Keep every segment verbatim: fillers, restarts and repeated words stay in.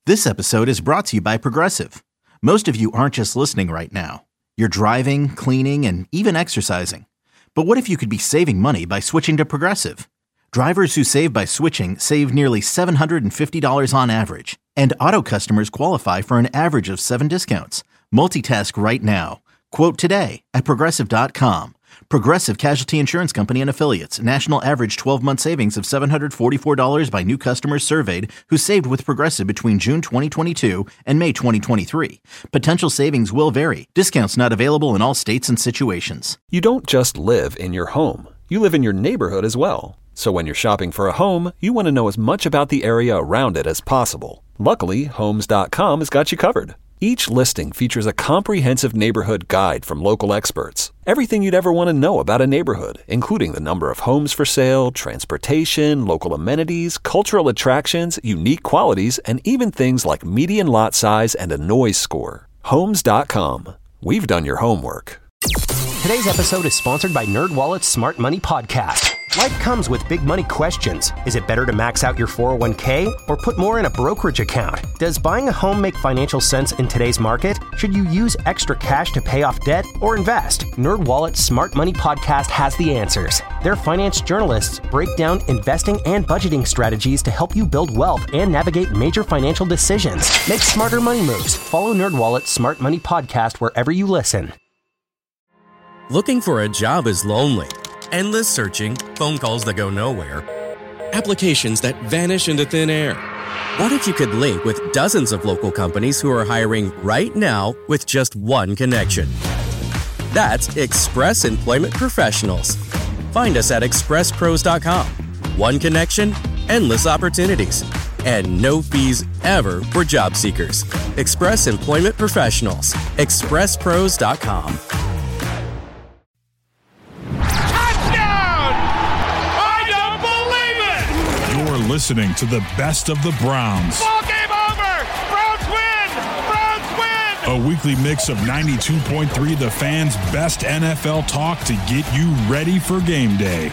This episode is brought to you by Progressive. Most of you aren't just listening right now. You're driving, cleaning, and even exercising. But what if you could be saving money by switching to Progressive? Drivers who save by switching save nearly seven hundred fifty dollars on average. And auto customers qualify for an average of seven discounts. Multitask right now. Quote today at Progressive dot com. Progressive Casualty Insurance Company and Affiliates. National average twelve-month savings of seven hundred forty-four dollars by new customers surveyed who saved with Progressive between June twenty twenty-two and May twenty twenty-three. Potential savings will vary. Discounts not available in all states and situations. You don't just live in your home. You live in your neighborhood as well. So when you're shopping for a home, you want to know as much about the area around it as possible. Luckily, Homes dot com has got you covered. Each listing features a comprehensive neighborhood guide from local experts. Everything you'd ever want to know about a neighborhood, including the number of homes for sale, transportation, local amenities, cultural attractions, unique qualities, and even things like median lot size and a noise score. Homes dot com. We've done your homework. Today's episode is sponsored by NerdWallet's Smart Money Podcast. Life comes with big money questions. Is it better to max out your four oh one k or put more in a brokerage account? Does buying a home make financial sense in today's market? Should you use extra cash to pay off debt or invest? NerdWallet's Smart Money Podcast has the answers. Their finance journalists break down investing and budgeting strategies to help you build wealth and navigate major financial decisions. Make smarter money moves. Follow NerdWallet's Smart Money Podcast wherever you listen. Looking for a job is lonely. Endless searching, phone calls that go nowhere, applications that vanish into thin air. What if you could link with dozens of local companies who are hiring right now with just one connection? That's Express Employment Professionals. Find us at express pros dot com. One connection, endless opportunities, and no fees ever for job seekers. Express Employment Professionals. express pros dot com. Listening to the best of the Browns. Ball game over! Browns win! Browns win! A weekly mix of ninety-two point three The Fan's best N F L talk to get you ready for game day.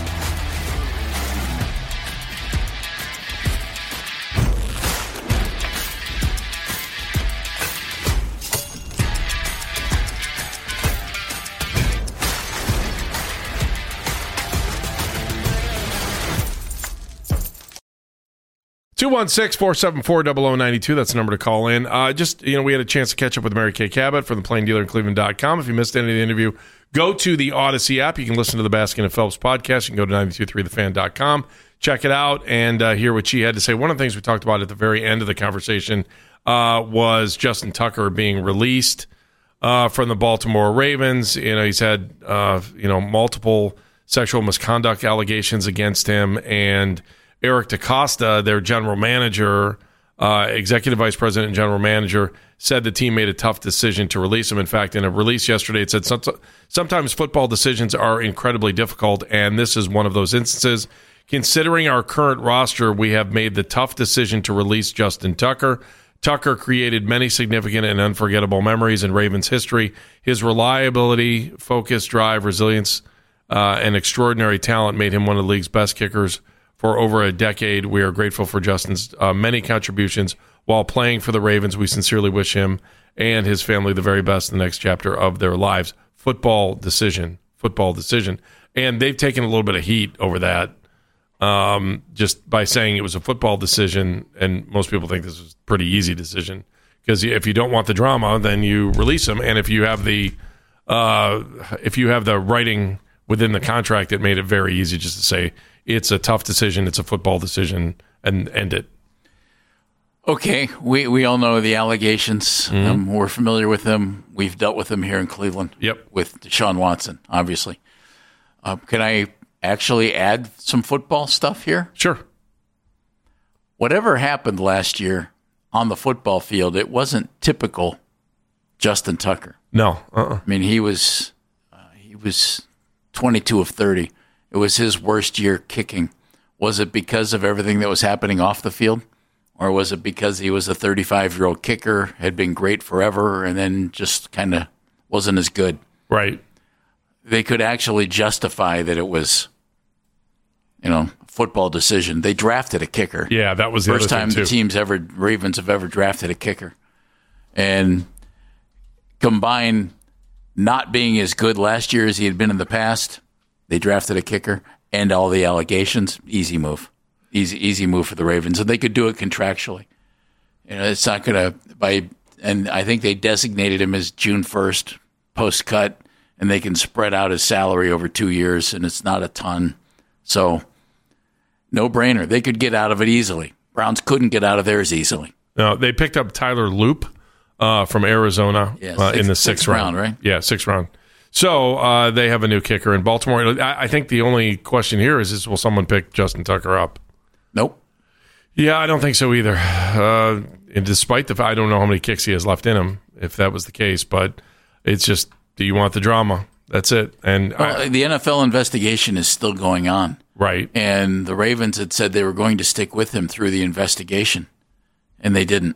two one six, four seven four, zero zero nine two. That's the number to call in. Uh, just, you know, we had a chance to catch up with Mary Kay Cabot from the Plain Dealer in Cleveland dot com. If you missed any of the interview, go to the Odyssey app. You can listen to the Baskin and Phelps podcast. You can go to nine two three the fan dot com, check it out, and uh, hear what she had to say. One of the things we talked about at the very end of the conversation uh, was Justin Tucker being released uh, from the Baltimore Ravens. You know, he's had, uh, you know, multiple sexual misconduct allegations against him, and Eric DaCosta, their general manager, uh, executive vice president and general manager, said the team made a tough decision to release him. In fact, in a release yesterday, it said sometimes football decisions are incredibly difficult, and this is one of those instances. Considering our current roster, we have made the tough decision to release Justin Tucker. Tucker created many significant and unforgettable memories in Ravens history. His reliability, focus, drive, resilience, uh, and extraordinary talent made him one of the league's best kickers for over a decade. We are grateful for Justin's uh, many contributions while playing for the Ravens. We sincerely wish him and his family the very best in the next chapter of their lives. Football decision. Football decision. And they've taken a little bit of heat over that um, just by saying it was a football decision, and most people think this was a pretty easy decision because if you don't want the drama, then you release him. And if you have the uh, if you have the writing within the contract, it made it very easy just to say, it's a tough decision, it's a football decision, and end it. Okay, we, we all know the allegations. Mm-hmm. Um, we're familiar with them. We've dealt with them here in Cleveland. Yep. With Deshaun Watson, obviously. Uh, can I actually add some football stuff here? Sure. Whatever happened last year on the football field, it wasn't typical Justin Tucker. No. Uh-uh. I mean, he was uh, he was twenty-two of thirty. It was his worst year kicking. Was it because of everything that was happening off the field? Or was it because he was a thirty-five-year-old kicker, had been great forever, and then just kind of wasn't as good? Right. They could actually justify that it was you know, football decision. They drafted a kicker. Yeah, that was the first other time thing the too. teams ever Ravens have ever drafted a kicker, and combine not being as good last year as he had been in the past. They drafted a kicker and all the allegations. Easy move, easy easy move for the Ravens, and they could do it contractually. You know, it's not going to by, and I think they designated him as June first post cut, and they can spread out his salary over two years, and it's not a ton. So, no brainer. They could get out of it easily. Browns couldn't get out of theirs easily. No, they picked up Tyler Loop uh, from Arizona Yeah, uh, six- in the sixth, sixth round. round, right? Yeah, sixth round. So uh, they have a new kicker in Baltimore. I, I think the only question here is, is will someone pick Justin Tucker up? Nope. Yeah, I don't think so either. Uh, and despite the fact, I don't know how many kicks he has left in him, if that was the case, but it's just, do you want the drama? That's it. And Well, I, the N F L investigation is still going on. right. And the Ravens had said they were going to stick with him through the investigation, and they didn't.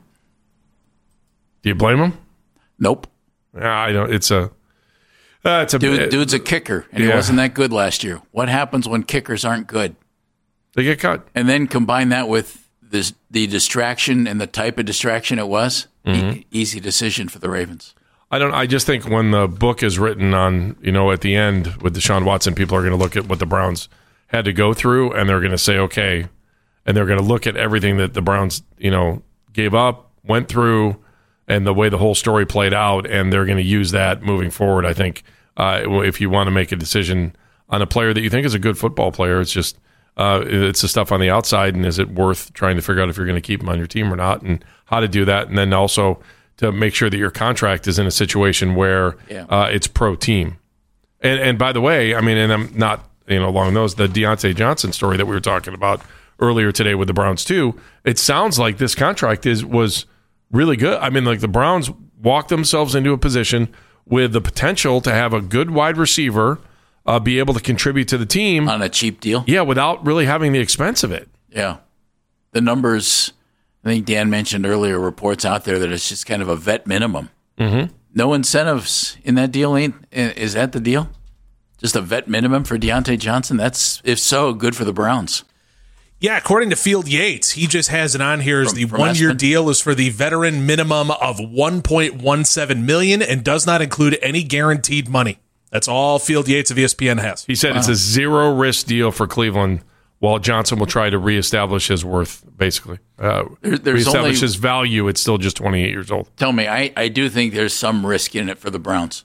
Do you blame him? Nope. Yeah, I don't. It's a. Uh, it's a Dude, dude's a kicker, and Yeah. he wasn't that good last year. What happens when kickers aren't good? They get cut. And then combine that with this, the distraction and the type of distraction it was. Mm-hmm. E- easy decision for the Ravens. I don't. I just think when the book is written on, you know, at the end with Deshaun Watson, people are going to look at what the Browns had to go through, and they're going to say, okay, and they're going to look at everything that the Browns, you know, gave up, went through, and the way the whole story played out, and they're going to use that moving forward. I think uh, if you want to make a decision on a player that you think is a good football player, it's just uh, it's the stuff on the outside, and is it worth trying to figure out if you're going to keep him on your team or not, and how to do that, and then also to make sure that your contract is in a situation where Yeah. uh, it's pro team. And and by the way, I mean, and I'm not, you know, along those, the Deontay Johnson story that we were talking about earlier today with the Browns too, it sounds like this contract is was really good. I mean, like the Browns walked themselves into a position with the potential to have a good wide receiver uh, be able to contribute to the team. On a cheap deal? Yeah, without really having the expense of it. Yeah. The numbers, I think Dan mentioned earlier, reports out there that it's just kind of a vet minimum. Mm-hmm. No incentives in that deal. Ain't Is that the deal? Just a vet minimum for Deontay Johnson? That's, if so, good for the Browns. Yeah, according to Field Yates, he just has it on here as From- the from one-year Espen? deal is for the veteran minimum of one point one seven million dollars and does not include any guaranteed money. That's all Field Yates of E S P N has. He said it's a zero risk deal for Cleveland, while Johnson will try to reestablish his worth, basically. Uh, There- there's reestablish only- his value. It's still just twenty-eight years old. Tell me, I, I do think there's some risk in it for the Browns.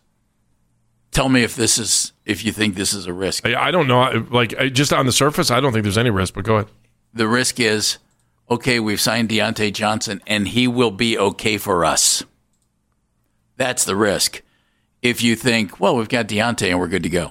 Tell me if this is, if you think this is a risk. I, I don't know. Like, I- just on the surface, I don't think there's any risk, but go ahead. The risk is, okay, we've signed Deontay Johnson, and he will be okay for us. That's the risk. If you think, well, we've got Deontay and we're good to go.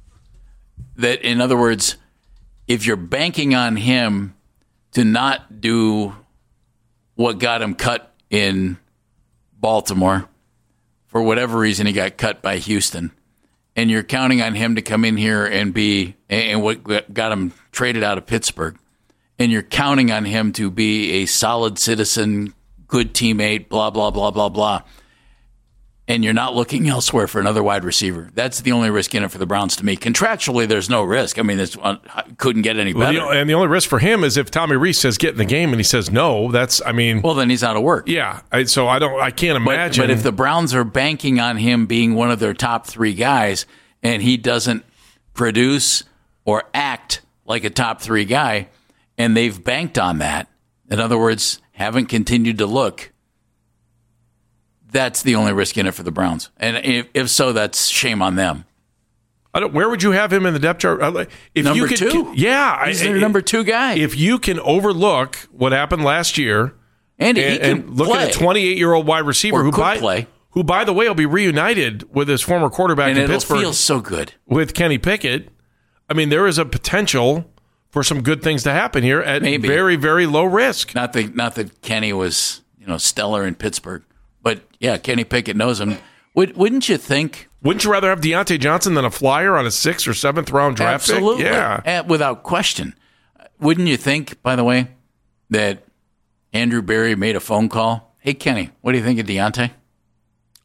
That, in other words, if you're banking on him to not do what got him cut in Baltimore, for whatever reason he got cut by Houston, and you're counting on him to come in here and be, and what got him traded out of Pittsburgh, and you're counting on him to be a solid citizen, good teammate, blah, blah, blah, blah, blah, and you're not looking elsewhere for another wide receiver. That's the only risk in it for the Browns to me. Contractually, there's no risk. I mean, it's couldn't get any Well, better. the, and the only risk for him is if Tommy Reese says get in the game and he says no. That's, I mean, Well, then he's out of work. yeah. I, so I don't, I can't But, imagine. but if the Browns are banking on him being one of their top three guys and he doesn't produce or act like a top three guy, and they've banked on that, in other words, haven't continued to look, that's the only risk in it for the Browns. And if, if so, that's shame on them. I don't, where would you have him in the depth chart? Uh, If Number you could, two. yeah, He's I- their I- number two guy. If you can overlook what happened last year and he and, can and look play. at a twenty-eight-year-old wide receiver Or who, could by, play. who, by the way, will be reunited with his former quarterback and in it'll Pittsburgh feel so good. with Kenny Pickett. I mean, there is a potential for some good things to happen here at Maybe. very, very low risk. Not that not that Kenny was, you know, stellar in Pittsburgh, but yeah, Kenny Pickett knows him. Would wouldn't you think? Wouldn't you rather have Deontay Johnson than a flyer on a sixth or seventh round draft Absolutely, pick? Yeah. Eh, without question. Wouldn't you think, by the way, that Andrew Berry made a phone call? Hey, Kenny, what do you think of Deontay?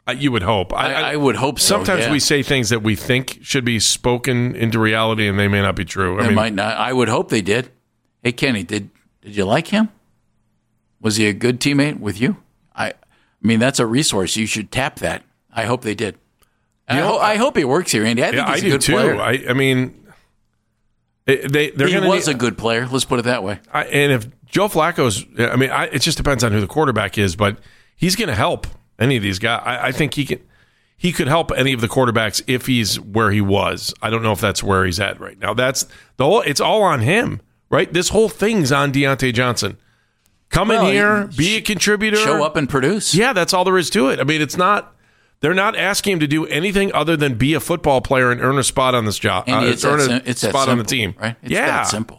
Uh, you would hope. I, I, I would hope so. Sometimes yeah. we say things that we think should be spoken into reality, and they may not be true. I They mean, might not. I would hope they did. Hey, Kenny, did did you like him? Was he a good teammate with you? I, I mean, that's a resource. You should tap that. I hope they did. I, know, ho- I hope he works here, Andy. I think yeah, he's I a do good too. player. I, I mean, they, they they're he gonna was need, a good player. Let's put it that way. I, and if Joe Flacco's, I mean, I, it just depends on who the quarterback is, but he's going to help any of these guys. I, I think he can. He could help any of the quarterbacks if he's where he was. I don't know if that's where he's at right now. That's the whole. It's all on him, right? This whole thing's on Deontay Johnson. Come Well, in here, sh- be a contributor, Show up and produce. Yeah, that's all there is to it. I mean, it's not. They're not asking him to do anything other than be a football player and earn a spot on this job. Andy, uh, it's earn that a sim- it's that spot on the simple, team, right? It's yeah, that simple.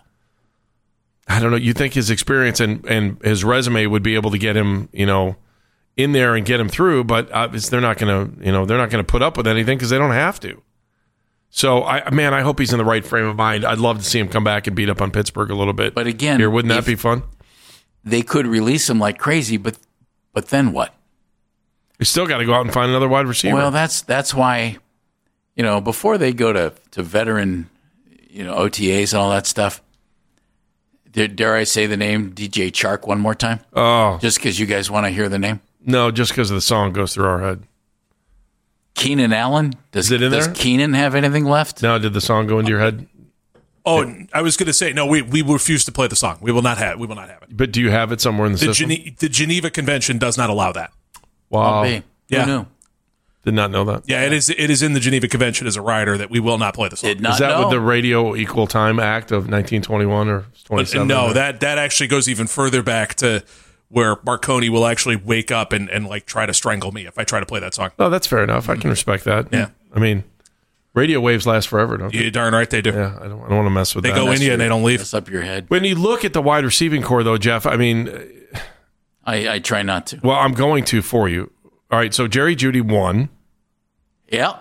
I don't know. You think his experience and, and his resume would be able to get him, you know, in there and get him through, but obviously they're not going to, you know, they're not going to put up with anything because they don't have to. So, I man, I hope he's in the right frame of mind. I'd love to see him come back and beat up on Pittsburgh a little bit. But again, here, wouldn't that if- be fun? They could release him like crazy, but but then what? You still got to go out and find another wide receiver. Well, that's that's why, you know, before they go to, to veteran, you know, O T As and all that stuff, dare, dare I say the name D J Chark one more time? Oh, Just because you guys want to hear the name? no, just because the song goes through our head. Keenan Allen? Does, Is it in does there? Keenan have anything left? Now, did the song go into your head? Oh, I was going to say no. We we refuse to play the song. We will not have. We will not have it. But do you have it somewhere in the, The, system? Gene- the Geneva Convention does not allow that. Wow, Be. Yeah. Who knew? did not know that. Yeah, it is. It is in the Geneva Convention as a rider that we will not play the song. Did not Is that know. with the Radio Equal Time Act of nineteen twenty-one or twenty-seven? no, that that actually goes even further back to where Marconi will actually wake up and, and like try to strangle me if I try to play that song. Oh, that's fair enough. I can respect that. Yeah. I mean, radio waves last forever, don't they? You darn right they do. Yeah, I don't, I don't want to mess with They that. go in you and they don't leave. Mess up your head. When you look at the wide receiving core, though, Jeff, I mean, I, I try not to. well, I'm going to for you. All right, so Jerry Jeudy won. Yeah.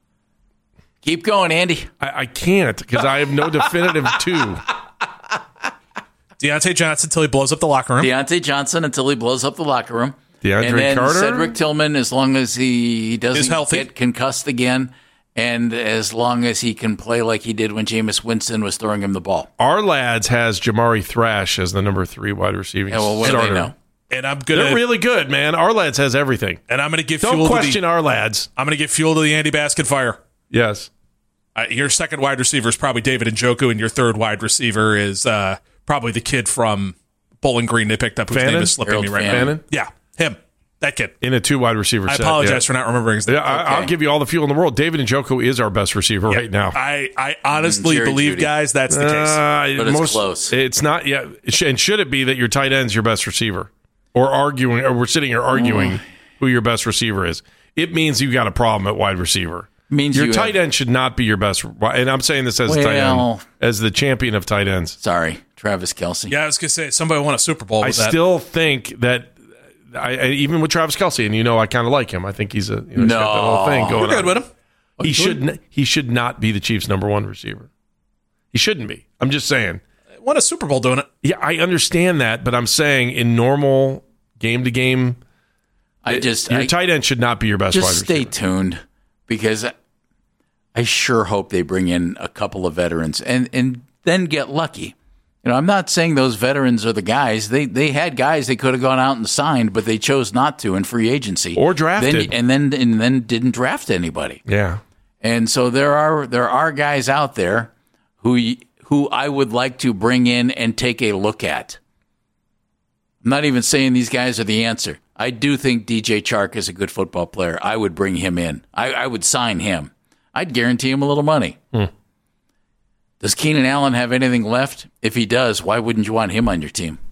Keep going, Andy. I, I can't because I have no definitive two. Deontay Johnson until he blows up the locker room. Deontay Johnson until he blows up the locker room. DeAndre and then Carter? Cedric Tillman, as long as he Is doesn't healthy. get concussed again, and as long as he can play like he did when Jameis Winston was throwing him the ball. Our lads has Jamari Thrash as the number three wide receiving Yeah, well, what do starter. they know? And I'm They're gonna really good, man. Our lads has everything. and I'm gonna give Don't fuel question to the our lads. I'm gonna give fuel to the Andy Baskin fire. Yes. Uh, your second wide receiver is probably David Njoku, and your third wide receiver is uh, probably the kid from Bowling Green they picked up, whose Fannin? name is slipping Harold me right Fannin? now. Fannin? Yeah, him, that kid. In a two wide receiver I set. apologize yeah. for not remembering his name. Yeah, I, I'll Okay. give you all the fuel in the world. David Njoku is our best receiver right now. I, I honestly Jerry believe, Jeudy. guys, that's the case. Uh, But it's close. It's not. Yeah, it sh- and should it be that your tight end's your best receiver, or arguing, or we're sitting here arguing Mm. who your best receiver is? It means you got a problem at wide receiver. Means your you tight have- end should not be your best. And I'm saying this as a tight Well- end, as the champion of tight ends. Sorry, Travis Kelce. Yeah, I was gonna say somebody won a Super Bowl I with that. still think that. I, I even with Travis Kelce, and you know I kind of like him. I think he's a you know, he's got the whole thing No. going We're good on. with him. He should n- he should not be the Chiefs' number one receiver. He shouldn't be. I'm just saying. Won a Super Bowl doing it. Yeah, I understand that, but I'm saying in normal game to game, I just your I, tight end should not be your best wide just stay receiver. tuned because I, I sure hope they bring in a couple of veterans and and then get lucky. You know, I'm not saying those veterans are the guys. They they had guys they could have gone out and signed, but they chose not to in free agency Or drafted. Then, and then and then didn't draft anybody. Yeah, And so there are there are guys out there who y- who I would like to bring in and take a look at. I'm not even saying these guys are the answer. I do think D J Chark is a good football player. I would bring him in. I, I would sign him. I'd guarantee him a little money. Hmm. Does Keenan Allen have anything left? If he does, why wouldn't you want him on your team?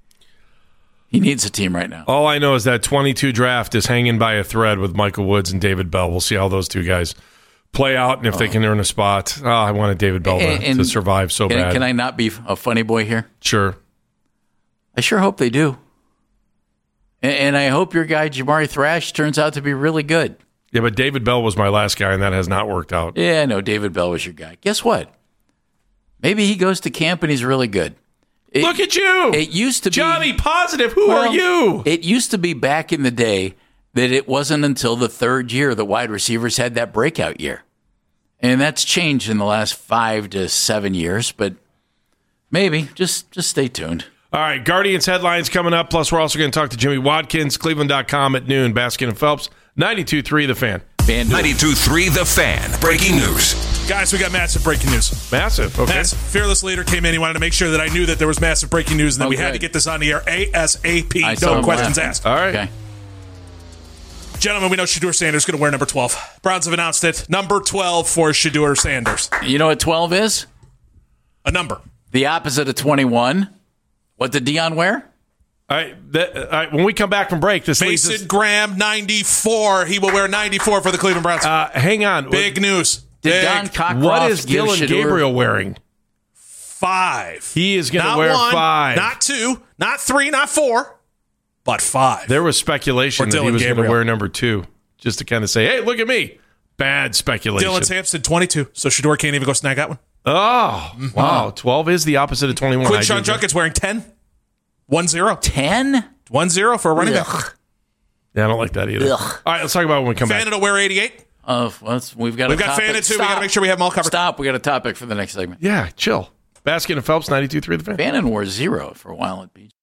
He needs a team right now. all I know is that twenty-two draft is hanging by a thread with Michael Woods and David Bell. We'll see how those two guys play out and if they can earn a spot. Oh, I wanted David Bell to, And- and- to survive so Can, bad. can I not be a funny boy here? Sure. I sure hope they do. And, and I hope your guy, Jamari Thrash, turns out to be really good. Yeah, but David Bell was my last guy, and that has not worked out. Yeah, I know David Bell was your guy. Guess what? Maybe he goes to camp and he's really good. It, Look at you, It used to Johnny be Positive. Who well, are you? It used to be back in the day that it wasn't until the third year that wide receivers had that breakout year. And that's changed in the last five to seven years, but maybe. Just just stay tuned. All right, Guardians headlines coming up. Plus, we're also going to talk to Jimmy Watkins, Cleveland dot com at noon. Baskin and Phelps, ninety-two point three The Fan. ninety-two point three The Fan. Breaking news. Guys, we got massive breaking news. Massive, okay. Massive. Fearless leader came in. He wanted to make sure that I knew that there was massive breaking news and that Oh, we good. had to get this on the air ASAP. I saw No him questions laughing. asked. All right. Okay. Gentlemen, we know Shedeur Sanders is going to wear number twelve. Browns have announced it. Number twelve for Shedeur Sanders. You know what twelve is? A number. The opposite of twenty-one. What did Dion wear? All right, that, all right, when we come back from break, this leads Mason us, Graham, ninety-four. He will wear ninety-four for the Cleveland Browns. uh, hang on. Big news. Did Big. Don Cockcroft What is give Dylan Shedeur- Gabriel wearing? Five. He is going to Not wear one, five. Not two, not three, not four, but five. There was speculation Or that he Dylan was going to Gabriel. wear number two, just to kind of say, hey, look at me. Bad speculation. Dylan Sampson, twenty-two. So Shedeur can't even go snag that one. Oh, wow. twelve is the opposite of twenty-one. I Quinshawn do Junkett's wearing ten. One zero. ten? One zero for a running back. Ugh. Yeah, I don't like that either. Ugh. All right, let's talk about it when we come back. Fannin will wear eighty-eight. Uh, well, it's- we've got We've a got topic. Fannin too. We Stop. got to make sure we have them all covered. Stop. We got a topic for the next segment. Yeah, chill. Baskin and Phelps, ninety-two point three The Fan. Fannin wore zero for a while at Beach.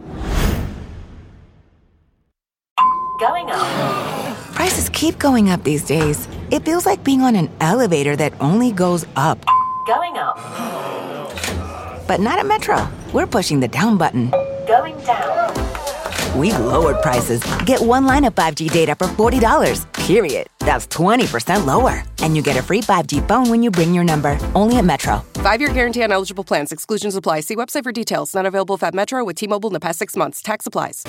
Going up. Prices keep going up these days. It feels like being on an elevator that only goes up. Going up. But not at Metro. We're pushing the down button. Going down. We've lowered prices. Get one line of five G data for forty dollars, period. That's twenty percent lower. And you get a free five G phone when you bring your number. Only at Metro. Five-year guarantee on eligible plans. Exclusions apply. See website for details. Not available at Metro with T-Mobile in the past six months. Tax applies.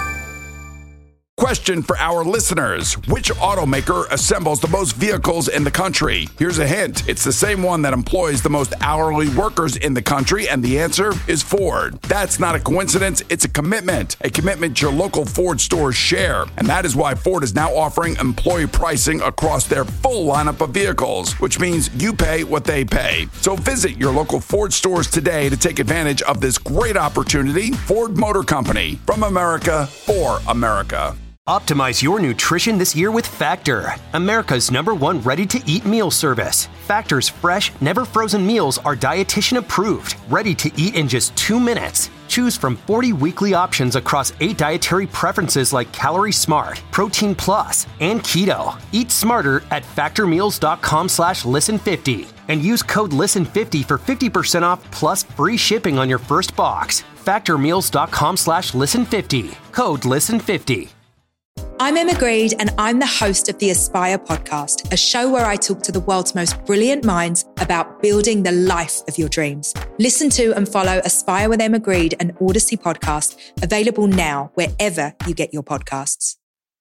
Question for our listeners. Which automaker assembles the most vehicles in the country? Here's a hint. It's the same one that employs the most hourly workers in the country, and the answer is Ford. That's not a coincidence. It's a commitment. A commitment your local Ford stores share. And that is why Ford is now offering employee pricing across their full lineup of vehicles, which means you pay what they pay. So visit your local Ford stores today to take advantage of this great opportunity. Ford Motor Company. From America, for America. Optimize your nutrition this year with Factor, America's number one ready-to-eat meal service. Factor's fresh, never-frozen meals are dietitian approved, ready to eat in just two minutes. Choose from forty weekly options across eight dietary preferences like Calorie Smart, Protein Plus, and Keto. Eat smarter at factormeals.com slash listen fifty and use code listen fifty for fifty percent off plus free shipping on your first box. Factormeals.com slash listen fifty. Code listen fifty. I'm Emma Greed, and I'm the host of the Aspire podcast, a show where I talk to the world's most brilliant minds about building the life of your dreams. Listen to and follow Aspire with Emma Greed, an Odyssey podcast, available now wherever you get your podcasts.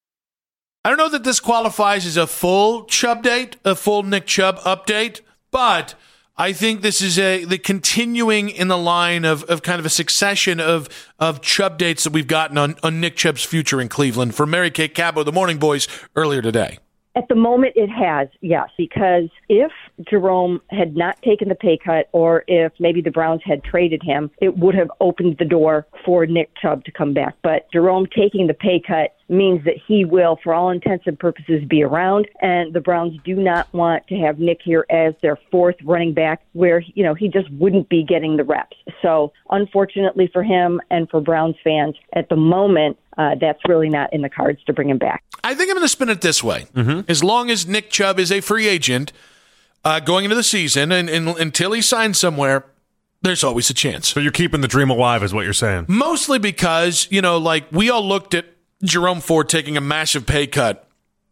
I don't know that this qualifies as a full Chubb date, a full Nick Chubb update, but I think this is a the continuing in the line of, of kind of a succession of of Chubb dates that we've gotten on, on Nick Chubb's future in Cleveland from Mary Kay Cabot, the Morning Boys, earlier today. At the moment, it has, yes, because if Jerome had not taken the pay cut or if maybe the Browns had traded him, it would have opened the door for Nick Chubb to come back. But Jerome taking the pay cut means that he will, for all intents and purposes, be around, and the Browns do not want to have Nick here as their fourth running back where, you know, he just wouldn't be getting the reps. So unfortunately for him and for Browns fans, at the moment, uh, that's really not in the cards to bring him back. I think I'm going to spin it this way. Mm-hmm. As long as Nick Chubb is a free agent uh, going into the season and, and until he signs somewhere, there's always a chance. So you're keeping the dream alive is what you're saying. Mostly because, you know, like we all looked at Jerome Ford taking a massive pay cut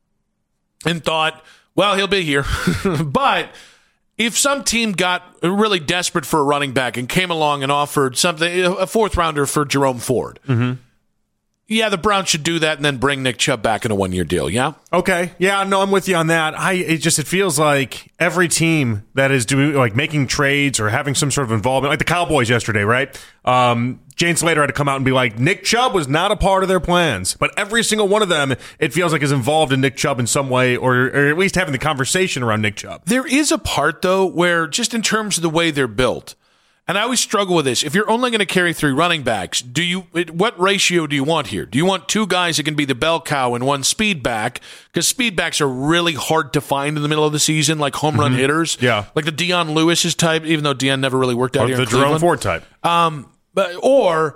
and thought, well, he'll be here. But if some team got really desperate for a running back and came along and offered something, a fourth rounder for Jerome Ford, mm-hmm. yeah, the Browns should do that and then bring Nick Chubb back in a one-year deal, yeah? Okay. Yeah, no, I'm with you on that. I it just it feels like every team that is doing like making trades or having some sort of involvement, like the Cowboys yesterday, right? Um, Jane Slater had to come out and be like, Nick Chubb was not a part of their plans. But every single one of them, it feels like is involved in Nick Chubb in some way, or, or at least having the conversation around Nick Chubb. There is a part, though, where just in terms of the way they're built, And I always struggle with this. If you're only going to carry three running backs, do you? What ratio do you want here? Do you want two guys that can be the bell cow and one speed back? Because speed backs are really hard to find in the middle of the season, like home run Mhm. hitters. Yeah. Like the Deion Lewis's type, even though Deion never really worked out Or here the in Cleveland. Jerome Ford type. Um, but, or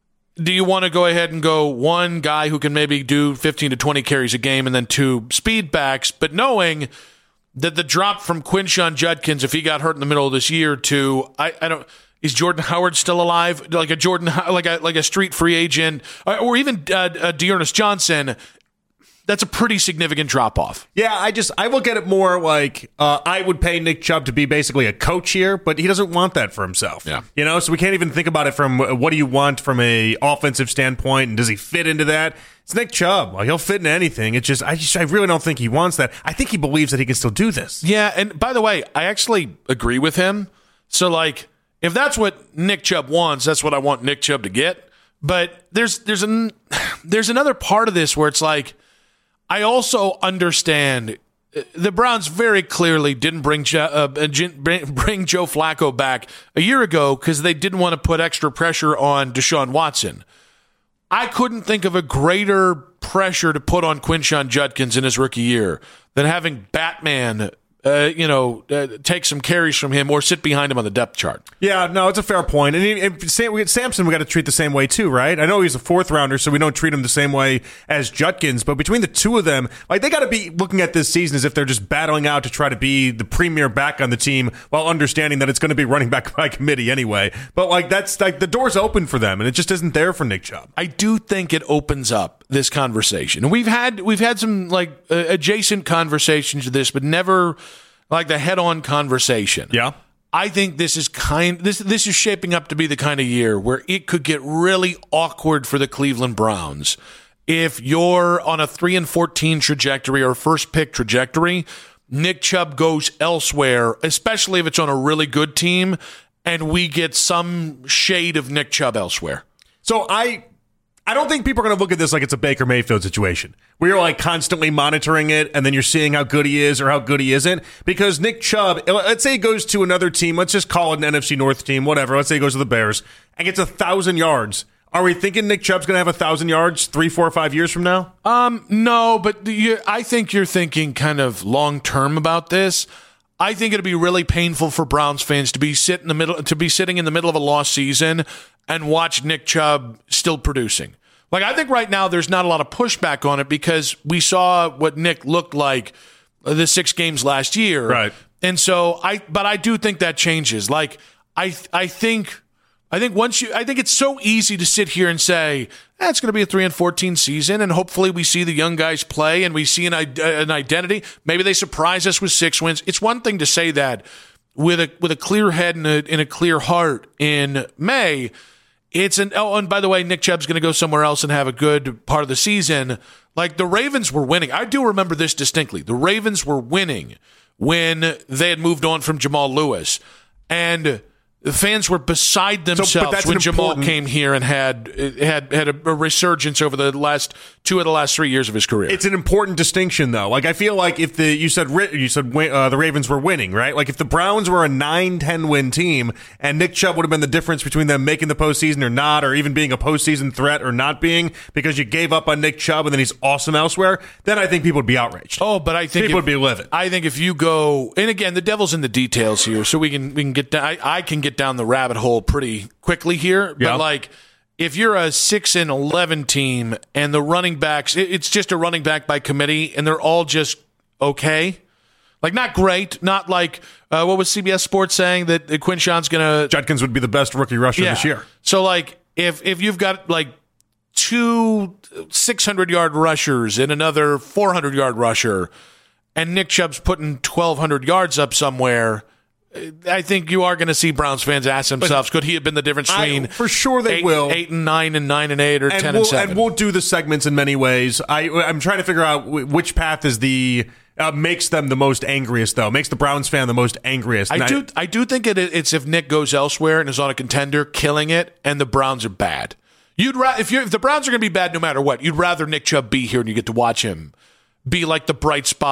do you want to go ahead and go one guy who can maybe do fifteen to twenty carries a game and then two speed backs, but knowing that the drop from Quinshon Judkins, if he got hurt in the middle of this year, to I, I don't is Jordan Howard still alive? Like a Jordan, like a like a street free agent, or, or even uh, uh, Dearness Johnson. That's a pretty significant drop off. Yeah, I just I will get it more like uh, I would pay Nick Chubb to be basically a coach here, but he doesn't want that for himself. Yeah, you know, so we can't even think about it from what do you want from a offensive standpoint, and does he fit into that? It's Nick Chubb. Like, he'll fit into anything. It's just I just I really don't think he wants that. I think he believes that he can still do this. Yeah, and by the way, I actually agree with him. So like, if that's what Nick Chubb wants, that's what I want Nick Chubb to get. But there's there's an there's another part of this where it's like, I also understand the Browns very clearly didn't bring uh, bring Joe Flacco back a year ago because they didn't want to put extra pressure on Deshaun Watson. I couldn't think of a greater pressure to put on Quinshon Judkins in his rookie year than having Batman Uh, you know, uh, take some carries from him or sit behind him on the depth chart. Yeah, no, it's a fair point. And, he, and Sam, we, Samson, we got to treat the same way too, right? I know he's a fourth rounder, so we don't treat him the same way as Judkins. But between the two of them, like they got to be looking at this season as if they're just battling out to try to be the premier back on the team, while understanding that it's going to be running back by committee anyway. But like that's like the door's open for them, and it just isn't there for Nick Chubb. I do think it opens up this conversation, and we've had we've had some like uh, adjacent conversations to this, but never like the head-on conversation. Yeah. I think this is kind this this is shaping up to be the kind of year where it could get really awkward for the Cleveland Browns if you're on a three and fourteen trajectory or first pick trajectory. Nick Chubb goes elsewhere, especially if it's on a really good team, and we get some shade of Nick Chubb elsewhere. So I I don't think people are going to look at this like it's a Baker Mayfield situation where you're like constantly monitoring it and then you're seeing how good he is or how good he isn't. Because Nick Chubb, let's say he goes to another team, let's just call it an N F C North team, whatever. Let's say he goes to the Bears and gets a thousand yards. Are we thinking Nick Chubb's going to have a thousand yards three, four, five years from now? Um, no, but you, I think you're thinking kind of long term about this. I think it'd be really painful for Browns fans to be sit in the middle, to be sitting in the middle of a lost season and watch Nick Chubb still producing. Like, I think right now there's not a lot of pushback on it because we saw what Nick looked like the six games last year. Right. And so I, but I do think that changes. Like, I, I think, I think once you, I think it's so easy to sit here and say, eh, it's going to be a three and fourteen season, and hopefully we see the young guys play and we see an, an identity. Maybe they surprise us with six wins. It's one thing to say that with a with a clear head and a, and a clear heart in May. It's an oh, and by the way, Nick Chubb's going to go somewhere else and have a good part of the season. Like the Ravens were winning. I do remember this distinctly. The Ravens were winning when they had moved on from Jamal Lewis, and the fans were beside themselves so, when Jamal important... came here and had had had a, a resurgence over the last two of the last three years of his career. It's an important distinction, though. Like I feel like if the you said you said uh, the Ravens were winning, right? Like if the Browns were a nine ten win team and Nick Chubb would have been the difference between them making the postseason or not, or even being a postseason threat or not being, because you gave up on Nick Chubb and then he's awesome elsewhere, then I think people would be outraged. Oh, but I think people if, would be livid. I think if you go, and again, the devil's in the details here, so we can we can get down, I, I can get down the rabbit hole pretty quickly here, but yeah. like if you're a six and eleven team and the running backs, it's just a running back by committee, and they're all just okay, like not great, not like uh, what was C B S Sports saying that Quinshon's gonna Judkins would be the best rookie rusher yeah. this year. So like if if you've got like two six hundred yard rushers and another four hundred yard rusher, and Nick Chubb's putting twelve hundred yards up somewhere, I think you are going to see Browns fans ask themselves, but could he have been the difference between I, for sure they eight, will eight and nine and nine and eight or and ten we'll, and seven? And we'll do the segments in many ways. I, I'm trying to figure out which path is the uh, makes them the most angriest, though. Makes the Browns fan the most angriest. I and do. I, I do think it, it's if Nick goes elsewhere and is on a contender, killing it, and the Browns are bad. You'd ra- if you if the Browns are going to be bad no matter what, you'd rather Nick Chubb be here and you get to watch him be like the bright spot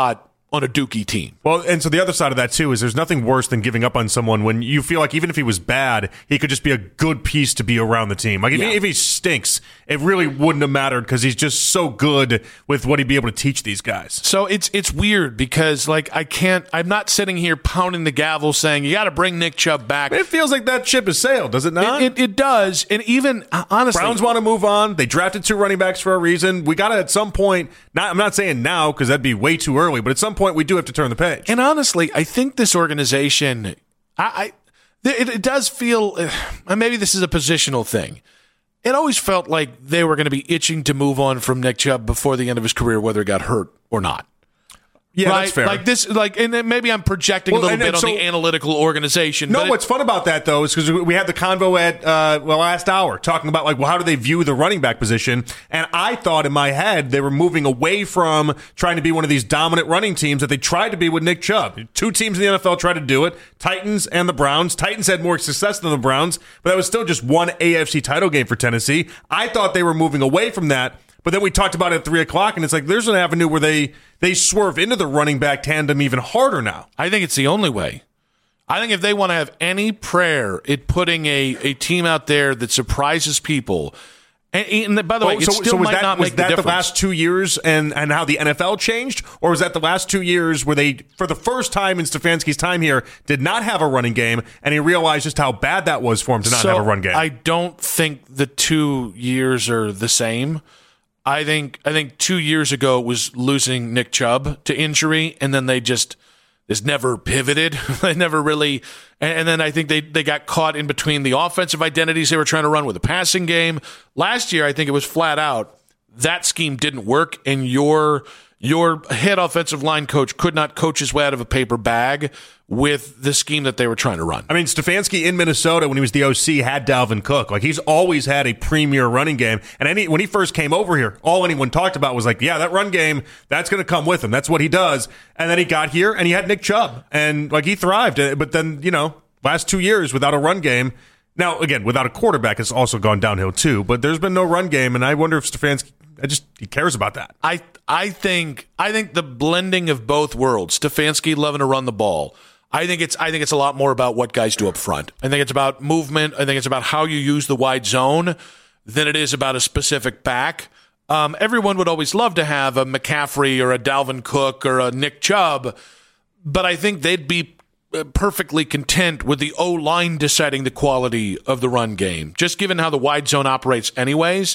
on a Dookie team. Well, and so the other side of that, too, is there's nothing worse than giving up on someone when you feel like even if he was bad, he could just be a good piece to be around the team. Like, if, Yeah. he, if he stinks, it really wouldn't have mattered because he's just so good with what he'd be able to teach these guys. So it's it's weird because, like, I can't, I'm not sitting here pounding the gavel saying, you got to bring Nick Chubb back. It feels like that ship has sailed, does it not? It, it, it does. And even, uh, honestly. Browns want to move on. They drafted two running backs for a reason. We got to, at some point, not, I'm not saying now because that'd be way too early, but at some point we do have to turn the page. And honestly, I think this organization, I, I it, it does feel, uh, maybe this is a positional thing. It always felt like they were going to be itching to move on from Nick Chubb before the end of his career, whether he got hurt or not. Yeah, right? that's fair. Like this, like, and then maybe I'm projecting Well, a little and- bit and on so- the analytical organization. No, but it- what's fun about that, though, is because we had the convo at uh, well last hour talking about, like, well, how do they view the running back position? And I thought in my head they were moving away from trying to be one of these dominant running teams that they tried to be with Nick Chubb. Two teams in the N F L tried to do it, Titans and the Browns. Titans had more success than the Browns, but that was still just one A F C title game for Tennessee. I thought they were moving away from that. But then we talked about it at three o'clock, and it's like there's an avenue where they they swerve into the running back tandem even harder now. I think it's the only way. I think if they want to have any prayer at putting a, a team out there that surprises people, and, and by the way, Oh, it so, still so was might that, not was make that the the, difference. last two years and, and how the N F L changed? Or was that the last two years where they, for the first time in Stefanski's time here, did not have a running game, and he realized just how bad that was for him to not So have a run game? I don't think the two years are the same. I think I think two years ago it was losing Nick Chubb to injury, and then they just just never pivoted. They never really, and, and then I think they they got caught in between the offensive identities they were trying to run with the passing game. Last year, I think it was flat out that scheme didn't work, and your your head offensive line coach could not coach his way out of a paper bag with the scheme that they were trying to run. I mean, Stefanski in Minnesota when he was the O C had Dalvin Cook. Like, he's always had a premier running game. And any, when he first came over here, all anyone talked about was like, yeah, that run game, that's going to come with him. That's what he does. And then he got here and he had Nick Chubb. And, like, he thrived. But then, you know, last two years without a run game. Now, again, without a quarterback, it's also gone downhill too. But there's been no run game. And I wonder if Stefanski, I just, he cares about that. I I think I think the blending of both worlds, Stefanski loving to run the ball. I think it's I think it's a lot more about what guys do up front. I think it's about movement. I think it's about how you use the wide zone than it is about a specific back. Um, everyone would always love to have a McCaffrey or a Dalvin Cook or a Nick Chubb, but I think they'd be perfectly content with the O-line deciding the quality of the run game, just given how the wide zone operates anyways.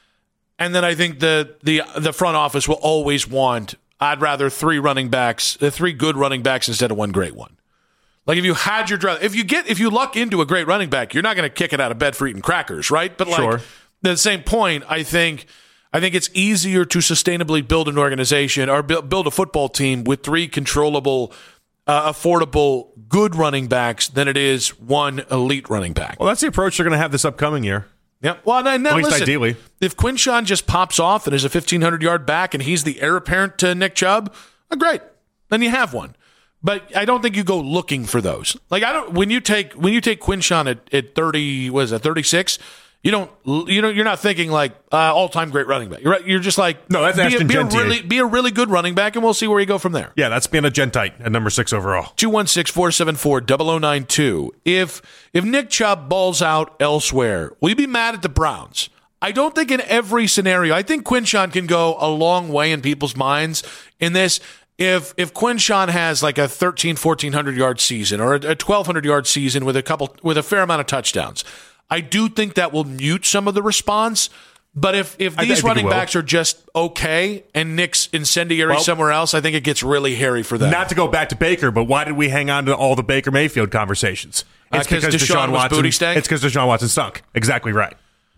And then I think the the the front office will always want, I'd rather three running backs, uh, three good running backs instead of one great one. Like if you had your draft, if you get if you luck into a great running back, you're not going to kick it out of bed for eating crackers, right? But like Sure. at the same point, I think I think it's easier to sustainably build an organization or build, build a football team with three controllable, uh, affordable, good running backs than it is one elite running back. Well, that's the approach they're going to have this upcoming year. Yeah. Well, now, now At least listen, ideally. if Quinshawn just pops off and is a fifteen hundred yard back and he's the heir apparent to Nick Chubb, oh, great. Then you have one. But I don't think you go looking for those. Like I don't when you take when you take Quinshawn at, at thirty, what is that, thirty-six? You don't you know you're not thinking like uh, all time great running back. You're right, you're just like No, that's be, a, Ashton be a Gentier. really be a really good running back, and we'll see where you go from there. Yeah, that's being a Gentite at number six overall. two one six, four seven four, zero zero nine two. If if Nick Chubb balls out elsewhere, will you be mad at the Browns? I don't think in every scenario. I think Quinshawn can go a long way in people's minds in this. If if Quinshawn has like a thirteen, fourteen hundred yard season or a, a twelve hundred yard season with a couple with a fair amount of touchdowns, I do think that will mute some of the response. But if, if I- I these think it running will. backs are just okay and Nick's incendiary Well, somewhere else, I think it gets really hairy for them. Not to go back to Baker, but why did we hang on to all the Baker Mayfield conversations? Uh, 'cause Deshaun was booty stank? It's because Deshaun Watson stunk. Exactly right.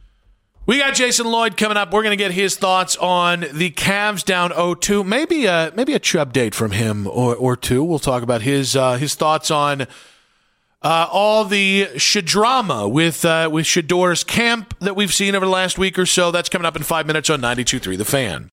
We got Jason Lloyd coming up. We're going to get his thoughts on the Cavs down oh two. Maybe a maybe a Chubb date from him or, or two. We'll talk about his uh, his thoughts on uh, all the shadrama with uh, with Shador's camp that we've seen over the last week or so. That's coming up in five minutes on ninety-two point three The Fan.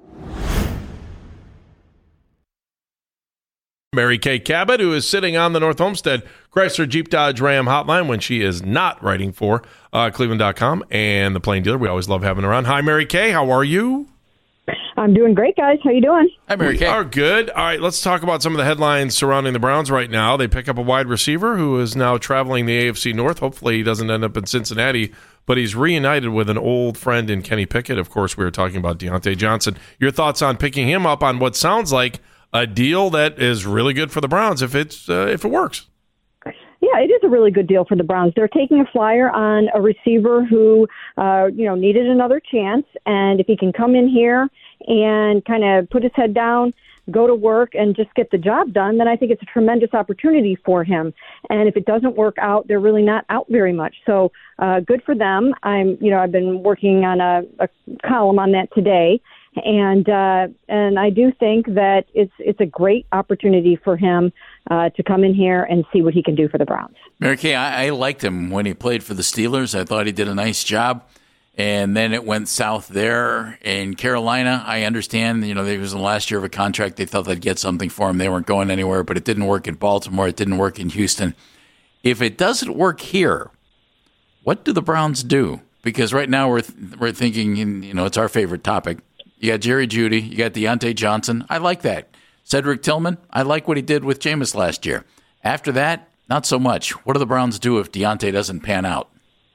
Mary Kay Cabot, who is sitting on the North Homestead Chrysler Jeep Dodge Ram hotline when she is not writing for uh, Cleveland dot com and the Plain Dealer. We always love having her on. Hi, Mary Kay. How are you? I'm doing great, guys. How you doing? Hi, Mary Kay. We are good. All right, let's talk about some of the headlines surrounding the Browns right now. They pick up a wide receiver who is now traveling the A F C North. Hopefully he doesn't end up in Cincinnati, but he's reunited with an old friend in Kenny Pickett. Of course, we were talking about Deontay Johnson. Your thoughts on picking him up on what sounds like a deal that is really good for the Browns if it's uh, if it works? Yeah, it is a really good deal for the Browns. They're taking a flyer on a receiver who, uh, you know, needed another chance. And if he can come in here and kind of put his head down, go to work, and just get the job done, then I think it's a tremendous opportunity for him. And if it doesn't work out, they're really not out very much. So uh, good for them. I'm, you know, I've been working on a, a column on that today. And uh, and I do think that it's it's a great opportunity for him uh, to come in here and see what he can do for the Browns. Mary Kay, I, I liked him when he played for the Steelers. I thought he did a nice job. And then it went south there in Carolina. I understand, you know, it was in the last year of a contract. They thought they'd get something for him. They weren't going anywhere, but it didn't work in Baltimore. It didn't work in Houston. If it doesn't work here, what do the Browns do? Because right now we're we're thinking, you know, it's our favorite topic. You got Jerry Jeudy. You got Deontay Johnson. I like that. Cedric Tillman, I like what he did with Jameis last year. After that, not so much. What do the Browns do if Deontay doesn't pan out?